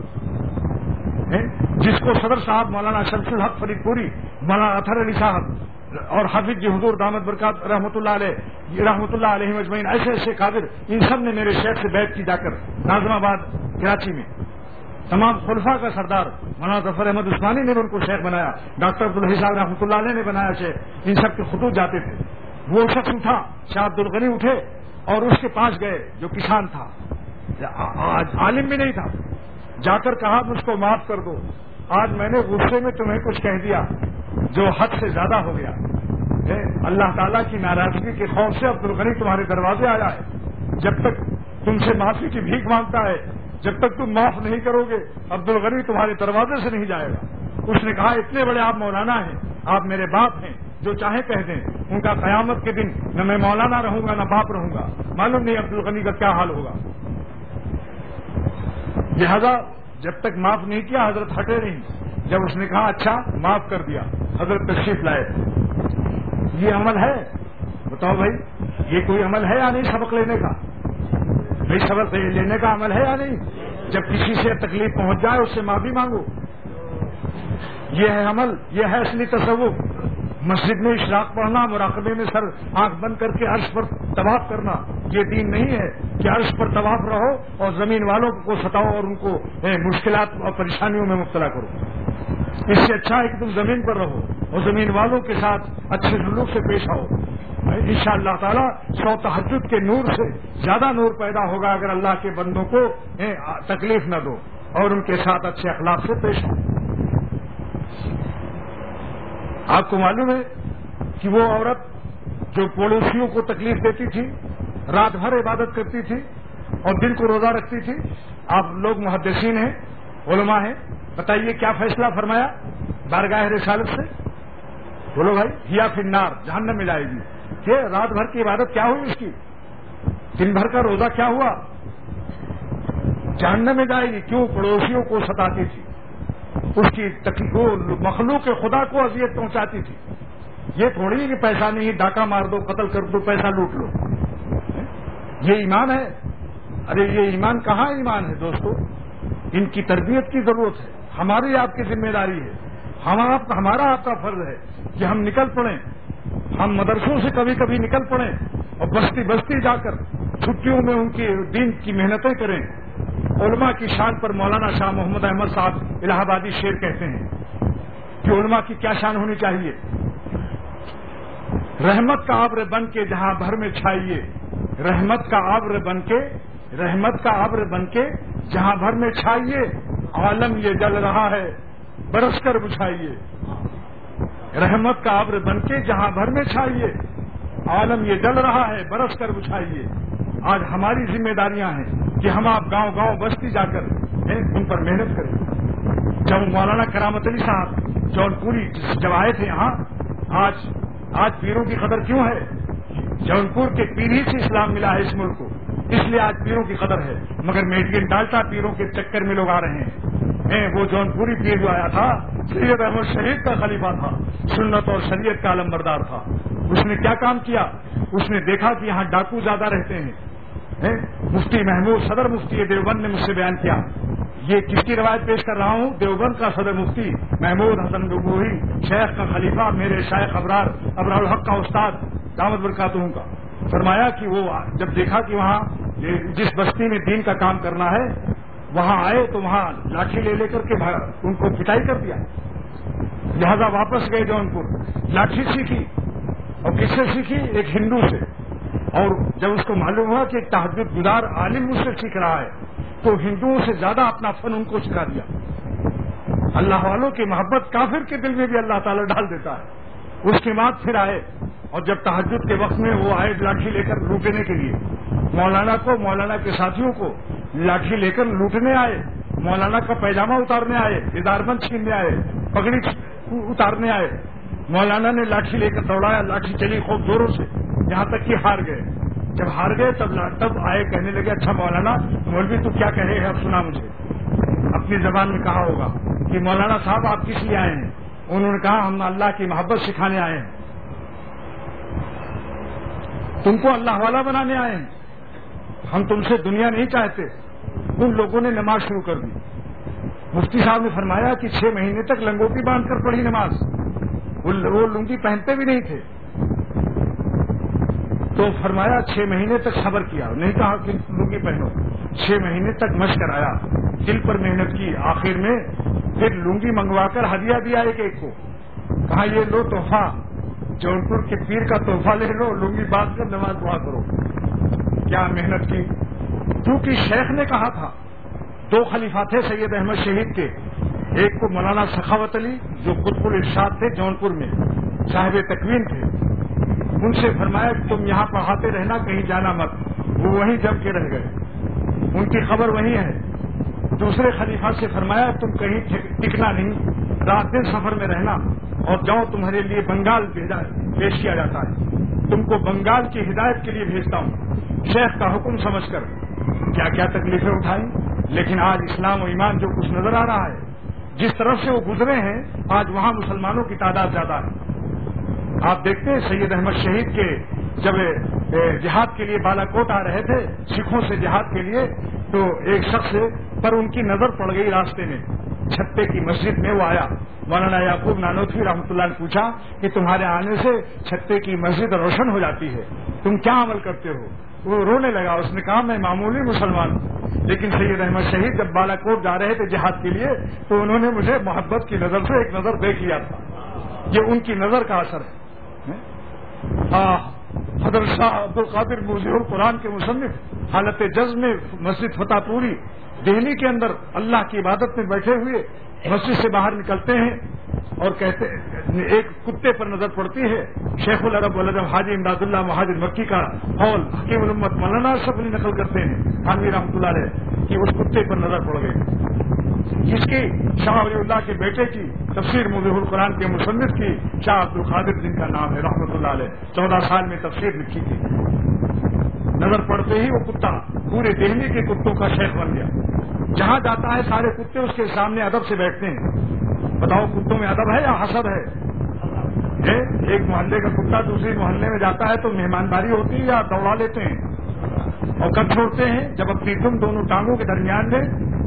جس کو صدر صاحب مولانا شمس الحق فرید پوری, مولانا اطہر علی صاحب اور حافظ جی حضور دامت برکات رحمۃ اللہ علیہ مجمعین, ایسے ایسے قادر, ان سب نے میرے شیخ سے بیعت کی جا کر ناظم آباد کراچی میں. تمام خلفاء کا سردار مولانا ظفر احمد عثمانی نے ان کو شیخ بنایا, ڈاکٹر عبدالحی صاحب رحمۃ اللہ علیہ نے بنایا شیخ. ان سب کے خطوط جاتے تھے. وہ شخص اٹھا, شاہ عبد الغنی اٹھے اور اس کے پاس گئے جو کسان تھا, آج عالم بھی نہیں تھا. جا کر کہا مجھ کو معاف کر دو, آج میں نے غصے میں تمہیں کچھ کہہ دیا جو حد سے زیادہ ہو گیا. اللہ تعالیٰ کی ناراضگی کے خوف سے عبد الغنی تمہارے دروازے آیا ہے. جب تک تم سے معافی کی بھیک مانگتا ہے, جب تک تم معاف نہیں کرو گے عبد الغنی تمہارے دروازے سے نہیں جائے گا. اس نے کہا اتنے بڑے آپ مولانا ہیں, آپ میرے باپ ہیں, جو چاہے کہہ دیں. ان کا قیامت کے دن نہ میں مولانا رہوں گا نہ باپ رہوں گا. معلوم نہیں عبد الغنی کا کیا حال ہوگا. لہذا جب تک معاف نہیں کیا حضرت ہٹے نہیں. جب اس نے کہا اچھا معاف کر دیا, حضرت تشریف لائے. یہ عمل ہے؟ بتاؤ بھائی, یہ کوئی عمل ہے یا نہیں سبق لینے کا؟ بھائی سبق لینے کا عمل ہے یا نہیں؟ جب کسی سے تکلیف پہنچ جائے اس سے معافی مانگو. یہ ہے عمل, یہ ہے اصلی تصوف. مسجد میں اشراق پڑھنا، مراقبے میں سر آنکھ بند کر کے عرش پر طواف کرنا، یہ دین نہیں ہے کہ عرش پر طواف رہو اور زمین والوں کو ستاؤ اور ان کو مشکلات اور پریشانیوں میں مبتلا کرو۔ اس سے اچھا ہے کہ تم زمین پر رہو اور زمین والوں کے ساتھ اچھے سلوک سے پیش آؤ۔ انشاءاللہ تعالی 100 تہجد کے نور سے زیادہ نور پیدا ہوگا اگر اللہ کے بندوں کو تکلیف نہ دو اور ان کے ساتھ اچھے اخلاق سے پیش آؤ۔ آپ کو معلوم ہے کہ وہ عورت جو پڑوسیوں کو تکلیف دیتی تھی، رات بھر عبادت کرتی تھی اور دن کو روزہ رکھتی تھی، آپ لوگ محدثین ہیں، علماء ہیں، بتائیے کیا فیصلہ فرمایا بارگاہ رسالت سے؟ بولو بھائی، ہیا فی النار، جہنم میں جائے گی۔ کہ رات بھر کی عبادت کیا ہوئی اس کی؟ دن بھر کا روزہ کیا ہوا؟ جہنم میں جائے گی۔ کیوں؟ پڑوسیوں کو ستاتی تھی، اس کی مخلوق خدا کو اذیت پہنچاتی تھی۔ یہ تھوڑی کہ پیسہ نہیں، ڈاکہ مار دو، قتل کر دو، پیسہ لوٹ لو، یہ ایمان ہے؟ ارے یہ ایمان کہاں ایمان ہے دوستو؟ ان کی تربیت کی ضرورت ہے، ہماری آپ کی ذمہ داری ہے، ہمارا آپ کا فرض ہے کہ ہم نکل پڑیں، ہم مدرسوں سے کبھی کبھی نکل پڑیں اور بستی بستی جا کر چھٹیوں میں ان کی دین کی محنتیں کریں۔ علماء کی شان پر مولانا شاہ محمد احمد صاحب الہ آبادی شعر کہتے ہیں کہ علماء کی کیا شان ہونی چاہیے؟ رحمت کا ابر بن کے جہاں بھر میں چھائیے، رحمت کا ابر بن کے، رحمت کا ابر بن کے جہاں بھر میں چھائیے، عالم یہ جل رہا ہے برس کر بچھائیے۔ رحمت کا ابر بن کے جہاں بھر میں چھائیے، عالم یہ جل رہا ہے برس کر بچھائیے۔ آج ہماری ذمہ داریاں ہیں کہ ہم آپ گاؤں گاؤں بستی جا کر ان پر محنت کریں۔ جب مولانا کرامت علی صاحب جونپوری جب آئے تھے یہاں، آج پیروں کی قدر کیوں ہے؟ جونپور کے پیر ہی سے اسلام ملا ہے اس ملک کو، اس لیے آج پیروں کی قدر ہے۔ مگر میڈین ڈالٹا پیروں کے چکر میں لوگ آ رہے ہیں۔ وہ جونپوری پیر جو آیا تھا سید احمد شہید کا خلیفہ تھا، سنت اور شریعت کا علمبردار تھا۔ اس نے کیا کام کیا؟ اس نے دیکھا کہ یہاں ڈاکو زیادہ رہتے ہیں۔ مفتی محمود صدر مفتی دیوبند نے مجھ سے بیان کیا، یہ کس کی روایت پیش کر رہا ہوں؟ دیوبند کا صدر مفتی محمود حسن گنگوہی، شیخ کا خلیفہ، میرے شیخ ابرار الحق کا استاد دامت برکاتہم کا، فرمایا کہ وہ جب دیکھا کہ وہاں جس بستی میں دین کا کام کرنا ہے وہاں آئے تو وہاں لاٹھی لے کر کے ان کو پٹائی کر دیا، لہذا واپس گئے جونپور، لاٹھی سیکھی اور کس سے سیکھی؟ ایک ہندو سے۔ اور جب اس کو معلوم ہوا کہ ایک تہجد گزار عالم مجھ سے سیکھ رہا ہے تو ہندوؤں سے زیادہ اپنا فن ان کو سکھا دیا۔ اللہ والوں کی محبت کافر کے دل میں بھی اللہ تعالیٰ ڈال دیتا ہے۔ اس کے بعد پھر آئے اور جب تہجد کے وقت میں وہ آئے لاٹھی لے کر لوٹنے کے لیے، مولانا کے ساتھیوں کو لاٹھی لے کر لوٹنے آئے، مولانا کا پیجامہ اتارنے آئے، اداربند چھیننے آئے، پگڑی اتارنے آئے۔ مولانا نے لاٹھی لے کر دوڑایا، لاٹھی چلی خوب زوروں سے، یہاں تک کہ ہار گئے۔ جب ہار گئے تب آئے، کہنے لگے اچھا مولانا مولوی تو کیا کہے ہیں، اب سنا مجھے۔ اپنی زبان میں کہا ہوگا کہ مولانا صاحب آپ کس لیے آئے ہیں؟ انہوں نے کہا ہم اللہ کی محبت سکھانے آئے ہیں، تم کو اللہ والا بنانے آئے ہیں، ہم تم سے دنیا نہیں چاہتے۔ ان لوگوں نے نماز شروع کر دی۔ مفتی صاحب نے فرمایا کہ 6 مہینے تک لنگوٹی باندھ کر پڑھی نماز، وہ لنگی پہنتے بھی نہیں تھے، تو فرمایا 6 مہینے تک صبر کیا، نہیں کہا کہ لنگی پہنو، 6 مہینے تک مشق کرایا، دل پر محنت کی، آخر میں پھر لنگی منگوا کر ہدیہ دیا ایک کو، کہا یہ لو تحفہ، جونپور کے پیر کا تحفہ لے لو، لنگی باندھ کر نماز دعا کرو۔ کیا محنت کی! کیونکہ شیخ نے کہا تھا، 2 خلیفہ تھے سید احمد شہید کے، ایک کو مولانا سخاوت علی جو قطب الارشاد تھے جونپور میں، صاحب تکوین تھے، ان سے فرمایا کہ تم یہاں پڑھاتے رہنا، کہیں جانا مت، وہ وہیں جم کے رہ گئے، ان کی خبر وہیں ہے۔ دوسرے خلیفہ سے فرمایا تم کہیں ٹکنا نہیں، رات دن سفر میں رہنا، اور جاؤ تمہارے لیے بنگال پیش کیا جاتا ہے، تم کو بنگال کی ہدایت کے لیے بھیجتا ہوں۔ شیخ کا حکم سمجھ کر کیا کیا تکلیفیں اٹھائیں، لیکن آج اسلام و ایمان جو کچھ نظر آ رہا ہے، جس طرف سے وہ گزرے ہیں، آج وہاں مسلمانوں کی تعداد زیادہ ہے۔ آپ دیکھتے ہیں سید احمد شہید کے جب جہاد کے لیے بالا کوٹ آ رہے تھے، سکھوں سے جہاد کے لیے، تو ایک شخص پر ان کی نظر پڑ گئی راستے میں، چھتے کی مسجد میں وہ آیا۔ مولانا یعقوب نانوتوی رحمۃ اللہ نے پوچھا کہ تمہارے آنے سے چھتے کی مسجد روشن ہو جاتی ہے، تم کیا عمل کرتے ہو؟ وہ رونے لگا، اس نے کہا میں معمولی مسلمان ہوں، لیکن سید احمد شہید جب بالا کوٹ جا رہے تھے جہاد کے لیے تو انہوں نے مجھے محبت کی نظر سے ایک نظر دیکھ لیا تھا، یہ ان کی نظر کا اثر ہے۔ حضرت شاہ عبد القادر موزی القرآن کے مصنف حالت جذب میں مسجد فتح پوری دہلی کے اندر اللہ کی عبادت میں بیٹھے ہوئے مسجد سے باہر نکلتے ہیں اور کہتے ایک کتے پر نظر پڑتی ہے، شیخ العرب والادب حاجی امداد اللہ مہاجر مکی کا قول حکیم الامت مولانا اشرف علی نقل کرتے ہیں خانوی رحمۃ اللہ علیہ کہ اس کتے پر نظر پڑ گئی، جس کی شاہ ولی اللہ کے بیٹے کی تفسیر موضوع القرآن کے مصنف کی شاہ عبد القادر جن کا نام ہے رحمۃ اللہ علیہ 14 سال میں تفسیر لکھی تھی، نظر پڑتے ہی وہ کتا پورے دہلی کے کتوں کا شیخ بن گیا، جہاں جاتا ہے سارے کتے اس کے سامنے ادب سے بیٹھتے ہیں۔ بتاؤ کتوں میں ادب ہے یا حسد ہے؟ ایک محلے کا کتا دوسرے محلے میں جاتا ہے تو مہمانداری ہوتی ہے یا دوڑا لیتے ہیں اور کب چھوڑتے ہیں جب اپنی تم دونوں ٹانگوں کے درمیان میں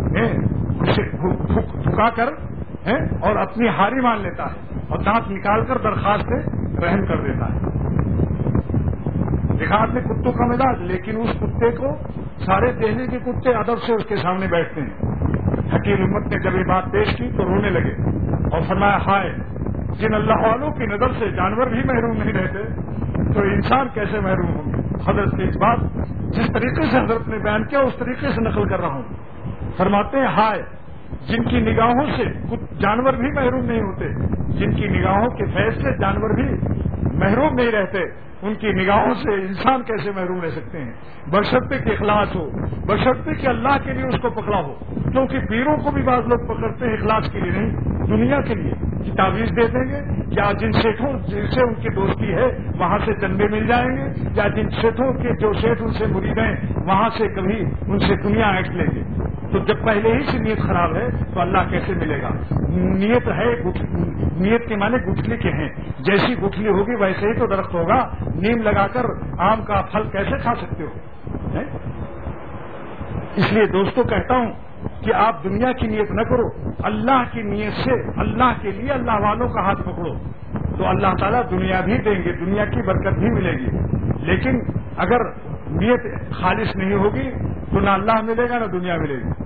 جھکا کر اور اپنی ہاری مان لیتا ہے اور دانت نکال کر درخواست رحم کر دیتا ہے۔ دیکھا آپ نے کتوں کا مزاج، لیکن اس کتے کو سارے دہلی کے کتے ادب سے اس کے سامنے بیٹھتے ہیں۔ حکیم امت نے جب یہ بات پیش کی تو رونے لگے اور فرمایا ہائے، جن اللہ والوں کی نظر سے جانور بھی محروم نہیں رہتے تو انسان کیسے محروم ہوں گے۔ حضرت کی اس بات جس طریقے سے حضرت نے بیان کیا اس طریقے سے نقل کر رہا ہوں۔ فرماتے ہیں ہائے، جن کی نگاہوں سے جانور بھی محروم نہیں ہوتے، جن کی نگاہوں کے فیض سے جانور بھی محروم نہیں رہتے، ان کی نگاہوں سے انسان کیسے محروم رہ سکتے ہیں؟ بشرطے کہ اخلاص ہو، بشرطے کہ اللہ کے لیے اس کو پکڑا ہو، کیونکہ پیروں کو بھی بعض لوگ پکڑتے ہیں اخلاص کے لیے نہیں، دنیا کے لیے کہ تعویذ دے دیں گے، یا جن شیخوں جن سے ان کی دوستی ہے وہاں سے چندے مل جائیں گے، یا جن شیخوں کے جو شیخ ان سے مرید ہیں وہاں سے کبھی ان سے دنیا اینٹ لیں گے۔ تو جب پہلے ہی سے نیت خراب ہے تو اللہ کیسے ملے گا؟ نیت ہے نیت کے معنی گٹھلی کے ہیں، جیسی گٹھلی ہوگی ویسے ہی تو درخت ہوگا، نیم لگا کر آم کا پھل کیسے کھا سکتے ہو؟ اس لیے دوستوں کہتا ہوں کہ آپ دنیا کی نیت نہ کرو، اللہ کی نیت سے اللہ کے لیے اللہ والوں کا ہاتھ پکڑو تو اللہ تعالیٰ دنیا بھی دیں گے، دنیا کی برکت بھی ملے گی۔ لیکن اگر نیت خالص نہیں ہوگی تو نہ اللہ ملے گا نہ دنیا ملے گی۔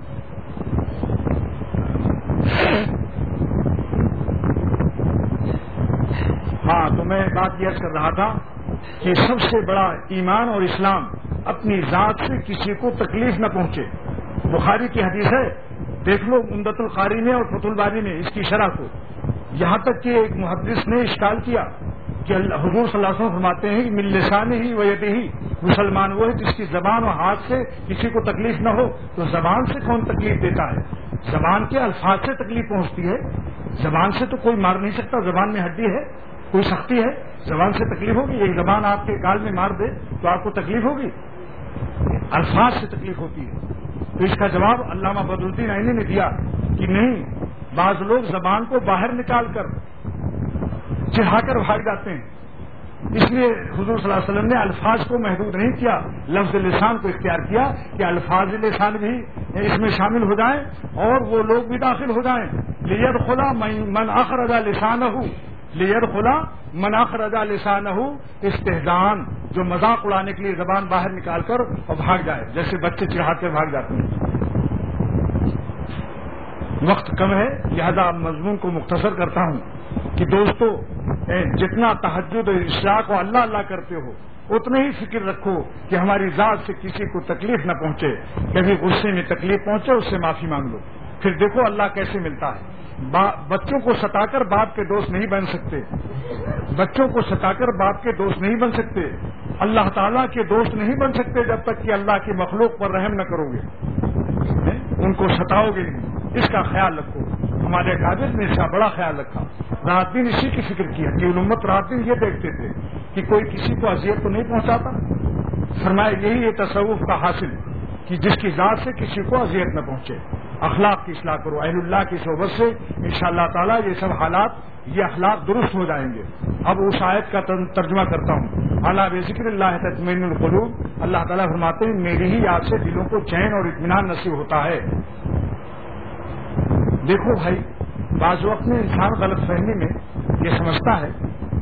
ہاں تو میں بات یہ کر رہا تھا کہ سب سے بڑا ایمان اور اسلام اپنی ذات سے کسی کو تکلیف نہ پہنچے۔ بخاری کی حدیث ہے، دیکھ لو عمدۃ القاری میں اور فتح الباری میں اس کی شرح کو، یہاں تک کہ ایک محدث نے اشکال کیا کہ حضور صلی اللہ علیہ وسلم فرماتے ہیں کہ من لسانہ و یدہ، مسلمان وہ ہے جس کی زبان اور ہاتھ سے کسی کو تکلیف نہ ہو، تو زبان سے کون تکلیف دیتا ہے؟ زبان کے الفاظ سے تکلیف پہنچتی ہے، زبان سے تو کوئی مار نہیں سکتا، زبان میں ہڈی ہے، کوئی سختی ہے، زبان سے تکلیف ہوگی؟ ایک زبان آپ کے گال میں مار دے تو آپ کو تکلیف ہوگی؟ الفاظ سے تکلیف ہوتی ہے۔ تو اس کا جواب علامہ بدر الدین عینی نے دیا کہ نہیں، بعض لوگ زبان کو باہر نکال کر چڑھا کر بھاگ جاتے ہیں، اس لیے حضور صلی اللہ علیہ وسلم نے الفاظ کو محدود نہیں کیا، لفظ لسان کو اختیار کیا کہ الفاظ لسان بھی اس میں شامل ہو جائیں اور وہ لوگ بھی داخل ہو جائیں۔ لیدخل من اخرج لسانہ، لیدخل من اخرج لسانہ، استہزان، جو مذاق اڑانے کے لیے زبان باہر نکال کر اور بھاگ جائے، جیسے بچے چڑھا کے بھاگ جاتے ہیں۔ وقت کم ہے لہذا مضمون کو مختصر کرتا ہوں کہ دوستو، جتنا تہجد و اشراق و اللہ اللہ کرتے ہو اتنا ہی فکر رکھو کہ ہماری ذات سے کسی کو تکلیف نہ پہنچے، کبھی غصے میں تکلیف پہنچے اس سے معافی مانگ لو، پھر دیکھو اللہ کیسے ملتا ہے۔ بچوں کو ستا کر باپ کے دوست نہیں بن سکتے، بچوں کو ستا کر باپ کے دوست نہیں بن سکتے، اللہ تعالیٰ کے دوست نہیں بن سکتے جب تک کہ اللہ کی مخلوق پر رحم نہ کرو گے، ان کو ستاؤ گے نہیں، اس کا خیال رکھو۔ ہمارے قابل نے اس کا بڑا خیال رکھا، رات دن اسی کی فکر کی کہ امت رات دن یہ دیکھتے تھے کہ کوئی کسی کو اذیت تو نہیں پہنچاتا، فرمایا یہی ہے تصوف کا حاصل کہ جس کی ذات سے کسی کو اذیت نہ پہنچے۔ اخلاق کی اصلاح کرو، اہل اللہ کی صحبت سے انشاءاللہ تعالی یہ سب حالات، یہ اخلاق درست ہو جائیں گے۔ اب اس آیت کا ترجمہ کرتا ہوں، الا بذکر اللہ تطمئن القلوب، اللہ تعالیٰ فرماتے ہیں میری ہی یاد سے دلوں کو چین اور اطمینان نصیب ہوتا ہے۔ دیکھو بھائی، بعض وقت میں انسان غلط فہمی میں یہ سمجھتا ہے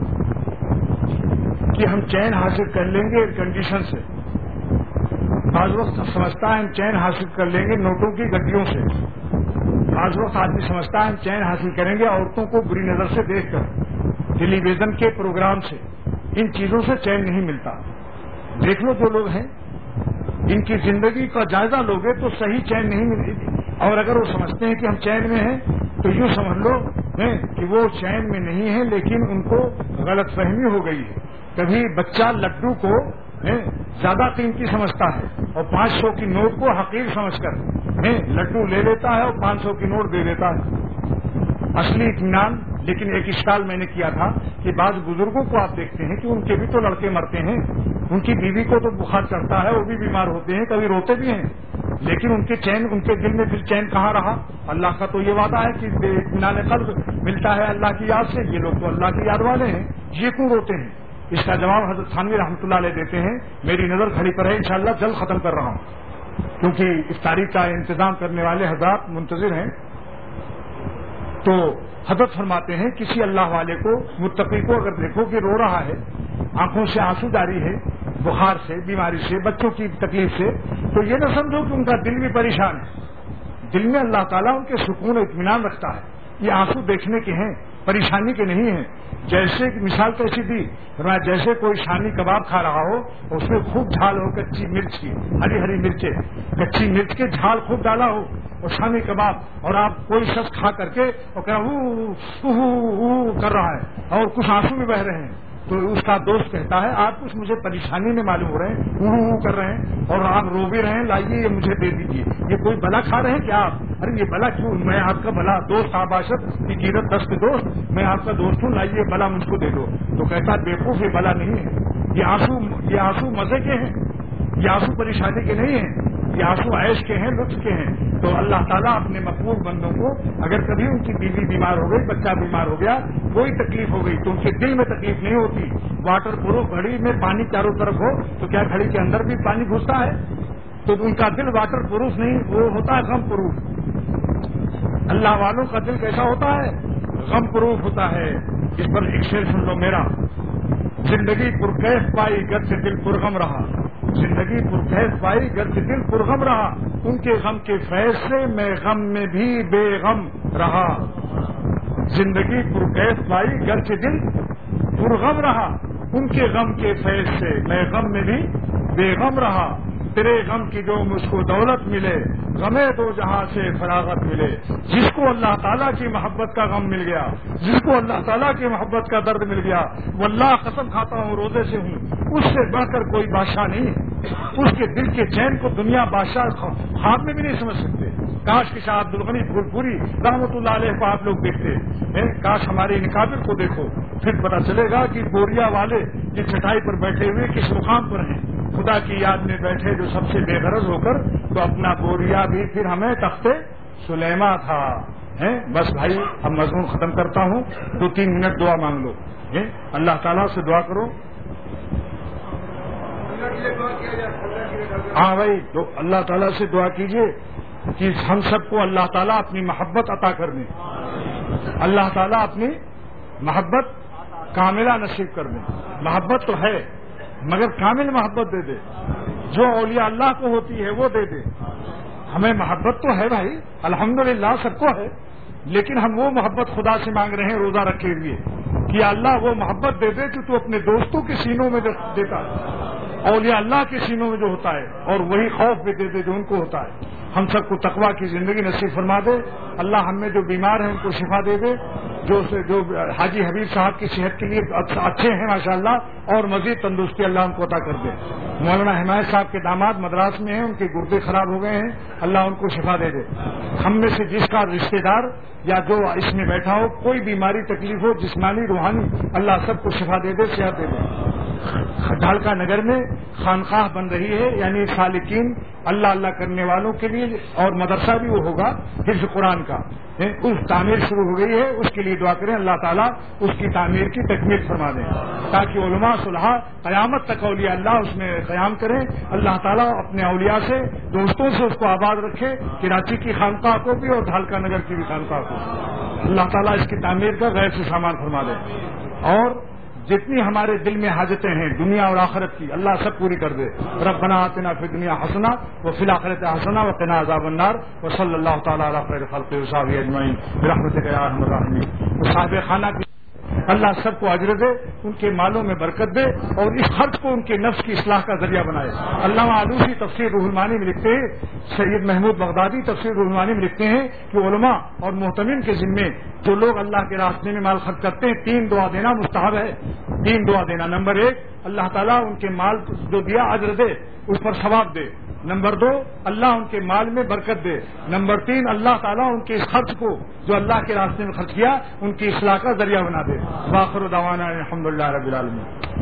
کہ ہم چین حاصل کر لیں گے ایئر کنڈیشن سے، بعض وقت سمجھتا ہے ہم چین حاصل کر لیں گے نوٹوں کی گڈیوں سے، بعض وقت آدمی سمجھتا ہے ہم چین حاصل کریں گے عورتوں کو بری نظر سے دیکھ کر، ٹیلی ویژن کے پروگرام سے۔ ان چیزوں سے چین نہیں ملتا۔ دیکھ لو جو لوگ ہیں، ان کی زندگی کا جائزہ لوگے تو صحیح چین نہیں ملتی، اور اگر وہ سمجھتے ہیں کہ ہم چین میں ہیں تو یوں سمجھ لو کہ وہ چین میں نہیں ہیں، لیکن ان کو غلط فہمی ہو گئی ہے۔ کبھی بچہ لڈو کو زیادہ قیمتی سمجھتا ہے اور 500 کی نوٹ کو حقیر سمجھ کر لڈو لے لیتا ہے اور 500 کی نوٹ دے دیتا ہے۔ اصلی اطمینان، لیکن ایک اشکال میں نے کیا تھا کہ بعض بزرگوں کو آپ دیکھتے ہیں کہ ان کے بھی تو لڑکے مرتے ہیں، ان کی بیوی کو تو بخار چڑھتا ہے، وہ بھی بیمار ہوتے ہیں، کبھی روتے بھی ہیں، لیکن ان کے دل میں پھر چین کہاں رہا؟ اللہ کا تو یہ وعدہ ہے کہ اطمینان قلب ملتا ہے اللہ کی یاد سے، یہ لوگ تو اللہ کی یاد والے ہیں، یہ کیوں روتے ہیں؟ اس کا جواب حضرت تھانوی رحمۃ اللہ علیہ دیتے ہیں، میری نظر گھڑی پر ہے، انشاءاللہ جلد ختم کر رہا ہوں کیونکہ افطاری کا انتظام کرنے والے حضرات منتظر ہیں۔ تو حضرت فرماتے ہیں کسی اللہ والے کو، متقی کو اگر دیکھو کہ رو رہا ہے، آنکھوں سے آنسو جاری ہے، بخار سے، بیماری سے، بچوں کی تکلیف سے، تو یہ نہ سمجھو کہ ان کا دل بھی پریشان ہے، دل میں اللہ تعالیٰ ان کے سکون و اطمینان رکھتا ہے۔ یہ آنسو دیکھنے کے ہیں، پریشانی کے نہیں ہیں۔ جیسے مثال کیسی دی، جیسے کوئی شامی کباب کھا رہا ہو، اس میں خوب جھال ہو کچی مرچ کی، ہری ہری مرچیں، کچی مرچ کے جھال خوب ڈالا ہو اور شامی کباب، اور آپ کوئی شخص کھا کر کے اور کہہ رہا کر رہا ہے اور کچھ آنسو بھی بہ رہے ہیں، تو اس کا دوست کہتا ہے آپ کچھ مجھے پریشانی میں معلوم ہو رہے ہیں، کر رہے ہیں اور آپ رو بھی رہے ہیں، لائیے یہ مجھے دے دیجیے، یہ کوئی بلا کھا رہے ہیں کیا آپ؟ ارے یہ بلا کیوں؟ میں آپ کا بلا دوست، آباشت کی قیمت 10 کے دوست، میں آپ کا دوست ہوں، لائیے بلا مجھ کو دے دو۔ تو کہتا بیوقوف یہ بلا نہیں ہے، یہ آنسو مزے کے ہیں، یہ آنسو پریشانی کے نہیں ہیں، یہ آنسو عیش کے ہیں، لطف کے ہیں۔ تو اللہ تعالیٰ اپنے مقبول بندوں کو اگر کبھی ان کی بیوی بیمار ہو گئی، بچہ بیمار ہو گیا، کوئی تکلیف ہو گئی تو ان کے دل میں تکلیف نہیں ہوتی۔ واٹر پروف گھڑی میں پانی چاروں طرف ہو تو کیا گھڑی کے اندر بھی پانی گھستا ہے؟ تو ان کا دل واٹر پروف نہیں، وہ ہوتا ہے غم پروف۔ اللہ والوں کا دل کیسا ہوتا ہے؟ غم پروف ہوتا ہے۔ اس پر ایک شعر سن لو میرا، زندگی پرکیف پائی گرچہ دل پرغم رہا، زندگی پرکیف پائی گرچہ دل پرغم رہا، ان کے غم کے فیض سے میں غم میں بھی بے غم رہا۔ زندگی پرکیف پائی گرچہ دل پرغم رہا، ان کے غم کے فیض سے میں غم میں بھی بے غم رہا۔ تیرے غم کی جو مجھ کو دولت ملے، غمے دو جہاں سے فراغت ملے۔ جس کو اللہ تعالیٰ کی محبت کا غم مل گیا، جس کو اللہ تعالیٰ کی محبت کا درد مل گیا، واللہ قسم کھاتا ہوں روزے سے ہوں، اس سے بڑھ کر کوئی بادشاہ نہیں ہے۔ اس کے دل کے چین کو دنیا بادشاہ خواب میں بھی نہیں سمجھ سکتے۔ کاش کہ شاہ عبد الغنی پھولپوری رحمۃ اللہ علیہ کو آپ لوگ دیکھتے، کاش ہمارے ان قابل کو دیکھو، پھر پتہ چلے گا کہ بوریا والے جس چٹائی پر بیٹھے ہوئے کس مقام پر ہیں۔ خدا کی یاد میں بیٹھے جو سب سے بے غرض ہو کر، تو اپنا بوریا بھی پھر ہمیں تخت سلیماں تھا۔ بس بھائی اب مضمون ختم کرتا ہوں، 2-3 منٹ دعا مانگ لو، اللہ تعالیٰ سے دعا کرو۔ ہاں بھائی، اللہ تعالیٰ سے دعا کیجیے کہ ہم سب کو اللہ تعالیٰ اپنی محبت عطا کر دیں، اللہ تعالیٰ اپنی محبت کاملہ نصیب کر دیں۔ محبت تو ہے مگر کامل محبت دے دے، جو اولیاء اللہ کو ہوتی ہے وہ دے دے۔ ہمیں محبت تو ہے بھائی، الحمدللہ سب کو ہے، لیکن ہم وہ محبت خدا سے مانگ رہے ہیں روزہ رکھے ہوئے کہ اللہ وہ محبت دے دے کہ تو اپنے دوستوں کے سینوں میں دیتا ہے، اولیاء اللہ کے سینوں میں جو ہوتا ہے، اور وہی خوف بھی دے دے جو ان کو ہوتا ہے۔ ہم سب کو تقویٰ کی زندگی نصیب فرما دے اللہ، ہم میں جو بیمار ہیں ان کو شفا دے دے، جو حاجی حبیب صاحب کی صحت کے لیے اچھے ہیں ماشاءاللہ، اور مزید تندرستی اللہ ان کو عطا کر دے۔ مولانا حمایت صاحب کے داماد مدراس میں ہیں، ان کے گردے خراب ہو گئے ہیں، اللہ ان کو شفا دے دے۔ ہم میں سے جس کا رشتہ دار یا جو اس میں بیٹھا ہو کوئی بیماری تکلیف ہو، جسمانی روحانی، اللہ سب کو شفا دے دے، صحت دے دے۔ ڈھالکا نگر میں خانقاہ بن رہی ہے، یعنی سالکین اللہ اللہ کرنے والوں کے لیے، اور مدرسہ بھی وہ ہوگا حفظ قرآن کا۔ اس تعمیر شروع ہو گئی ہے، اس کے لیے دعا کریں اللہ تعالیٰ اس کی تعمیر کی تکمیل فرما دیں، تاکہ علماء صلحاء قیامت تک اولیاء اللہ اس میں قیام کریں۔ اللہ تعالیٰ اپنے اولیاء سے دوستوں سے اس کو آباد رکھے، کراچی کی خانقاہ کو بھی اور ڈھالکا نگر کی بھی خانقاہ کو اللہ تعالیٰ اس کی تعمیر کا غیر سے سامان فرما دے، اور جتنی ہمارے دل میں حاجتیں ہیں دنیا اور آخرت کی اللہ سب پوری کر دے۔ ربنا آتنا فی الدنیا حسنہ وفی الآخرۃ حسنہ وقنا عذاب النار، وصلی اللہ تعالی علی خیر خلقہ وصحبہ اجمعین برحمتک یا ارحم الراحمین۔ صاحب خانہ کی اللہ سب کو اجر دے، ان کے مالوں میں برکت دے، اور اس خرچ کو ان کے نفس کی اصلاح کا ذریعہ بنائے۔ علامہ آلوسی تفسیر روح المعانی میں لکھتے ہیں، سید محمود بغدادی تفسیر روح المعانی میں لکھتے ہیں کہ علماء اور محتمین کے ذمے جو لوگ اللہ کے راستے میں مال خرچ کرتے ہیں 3 دعا دینا مستحب ہے۔ 3 دعا دینا، نمبر 1 اللہ تعالیٰ ان کے مال جو دیا اجر دے، اس پر ثواب دے۔ نمبر 2 اللہ ان کے مال میں برکت دے۔ نمبر 3 اللہ تعالیٰ ان کے اس خرچ کو جو اللہ کے راستے میں خرچ کیا ان کی اصلاح کا ذریعہ بنا دے۔ وآخر دعوانا الحمدللہ رب العالمین۔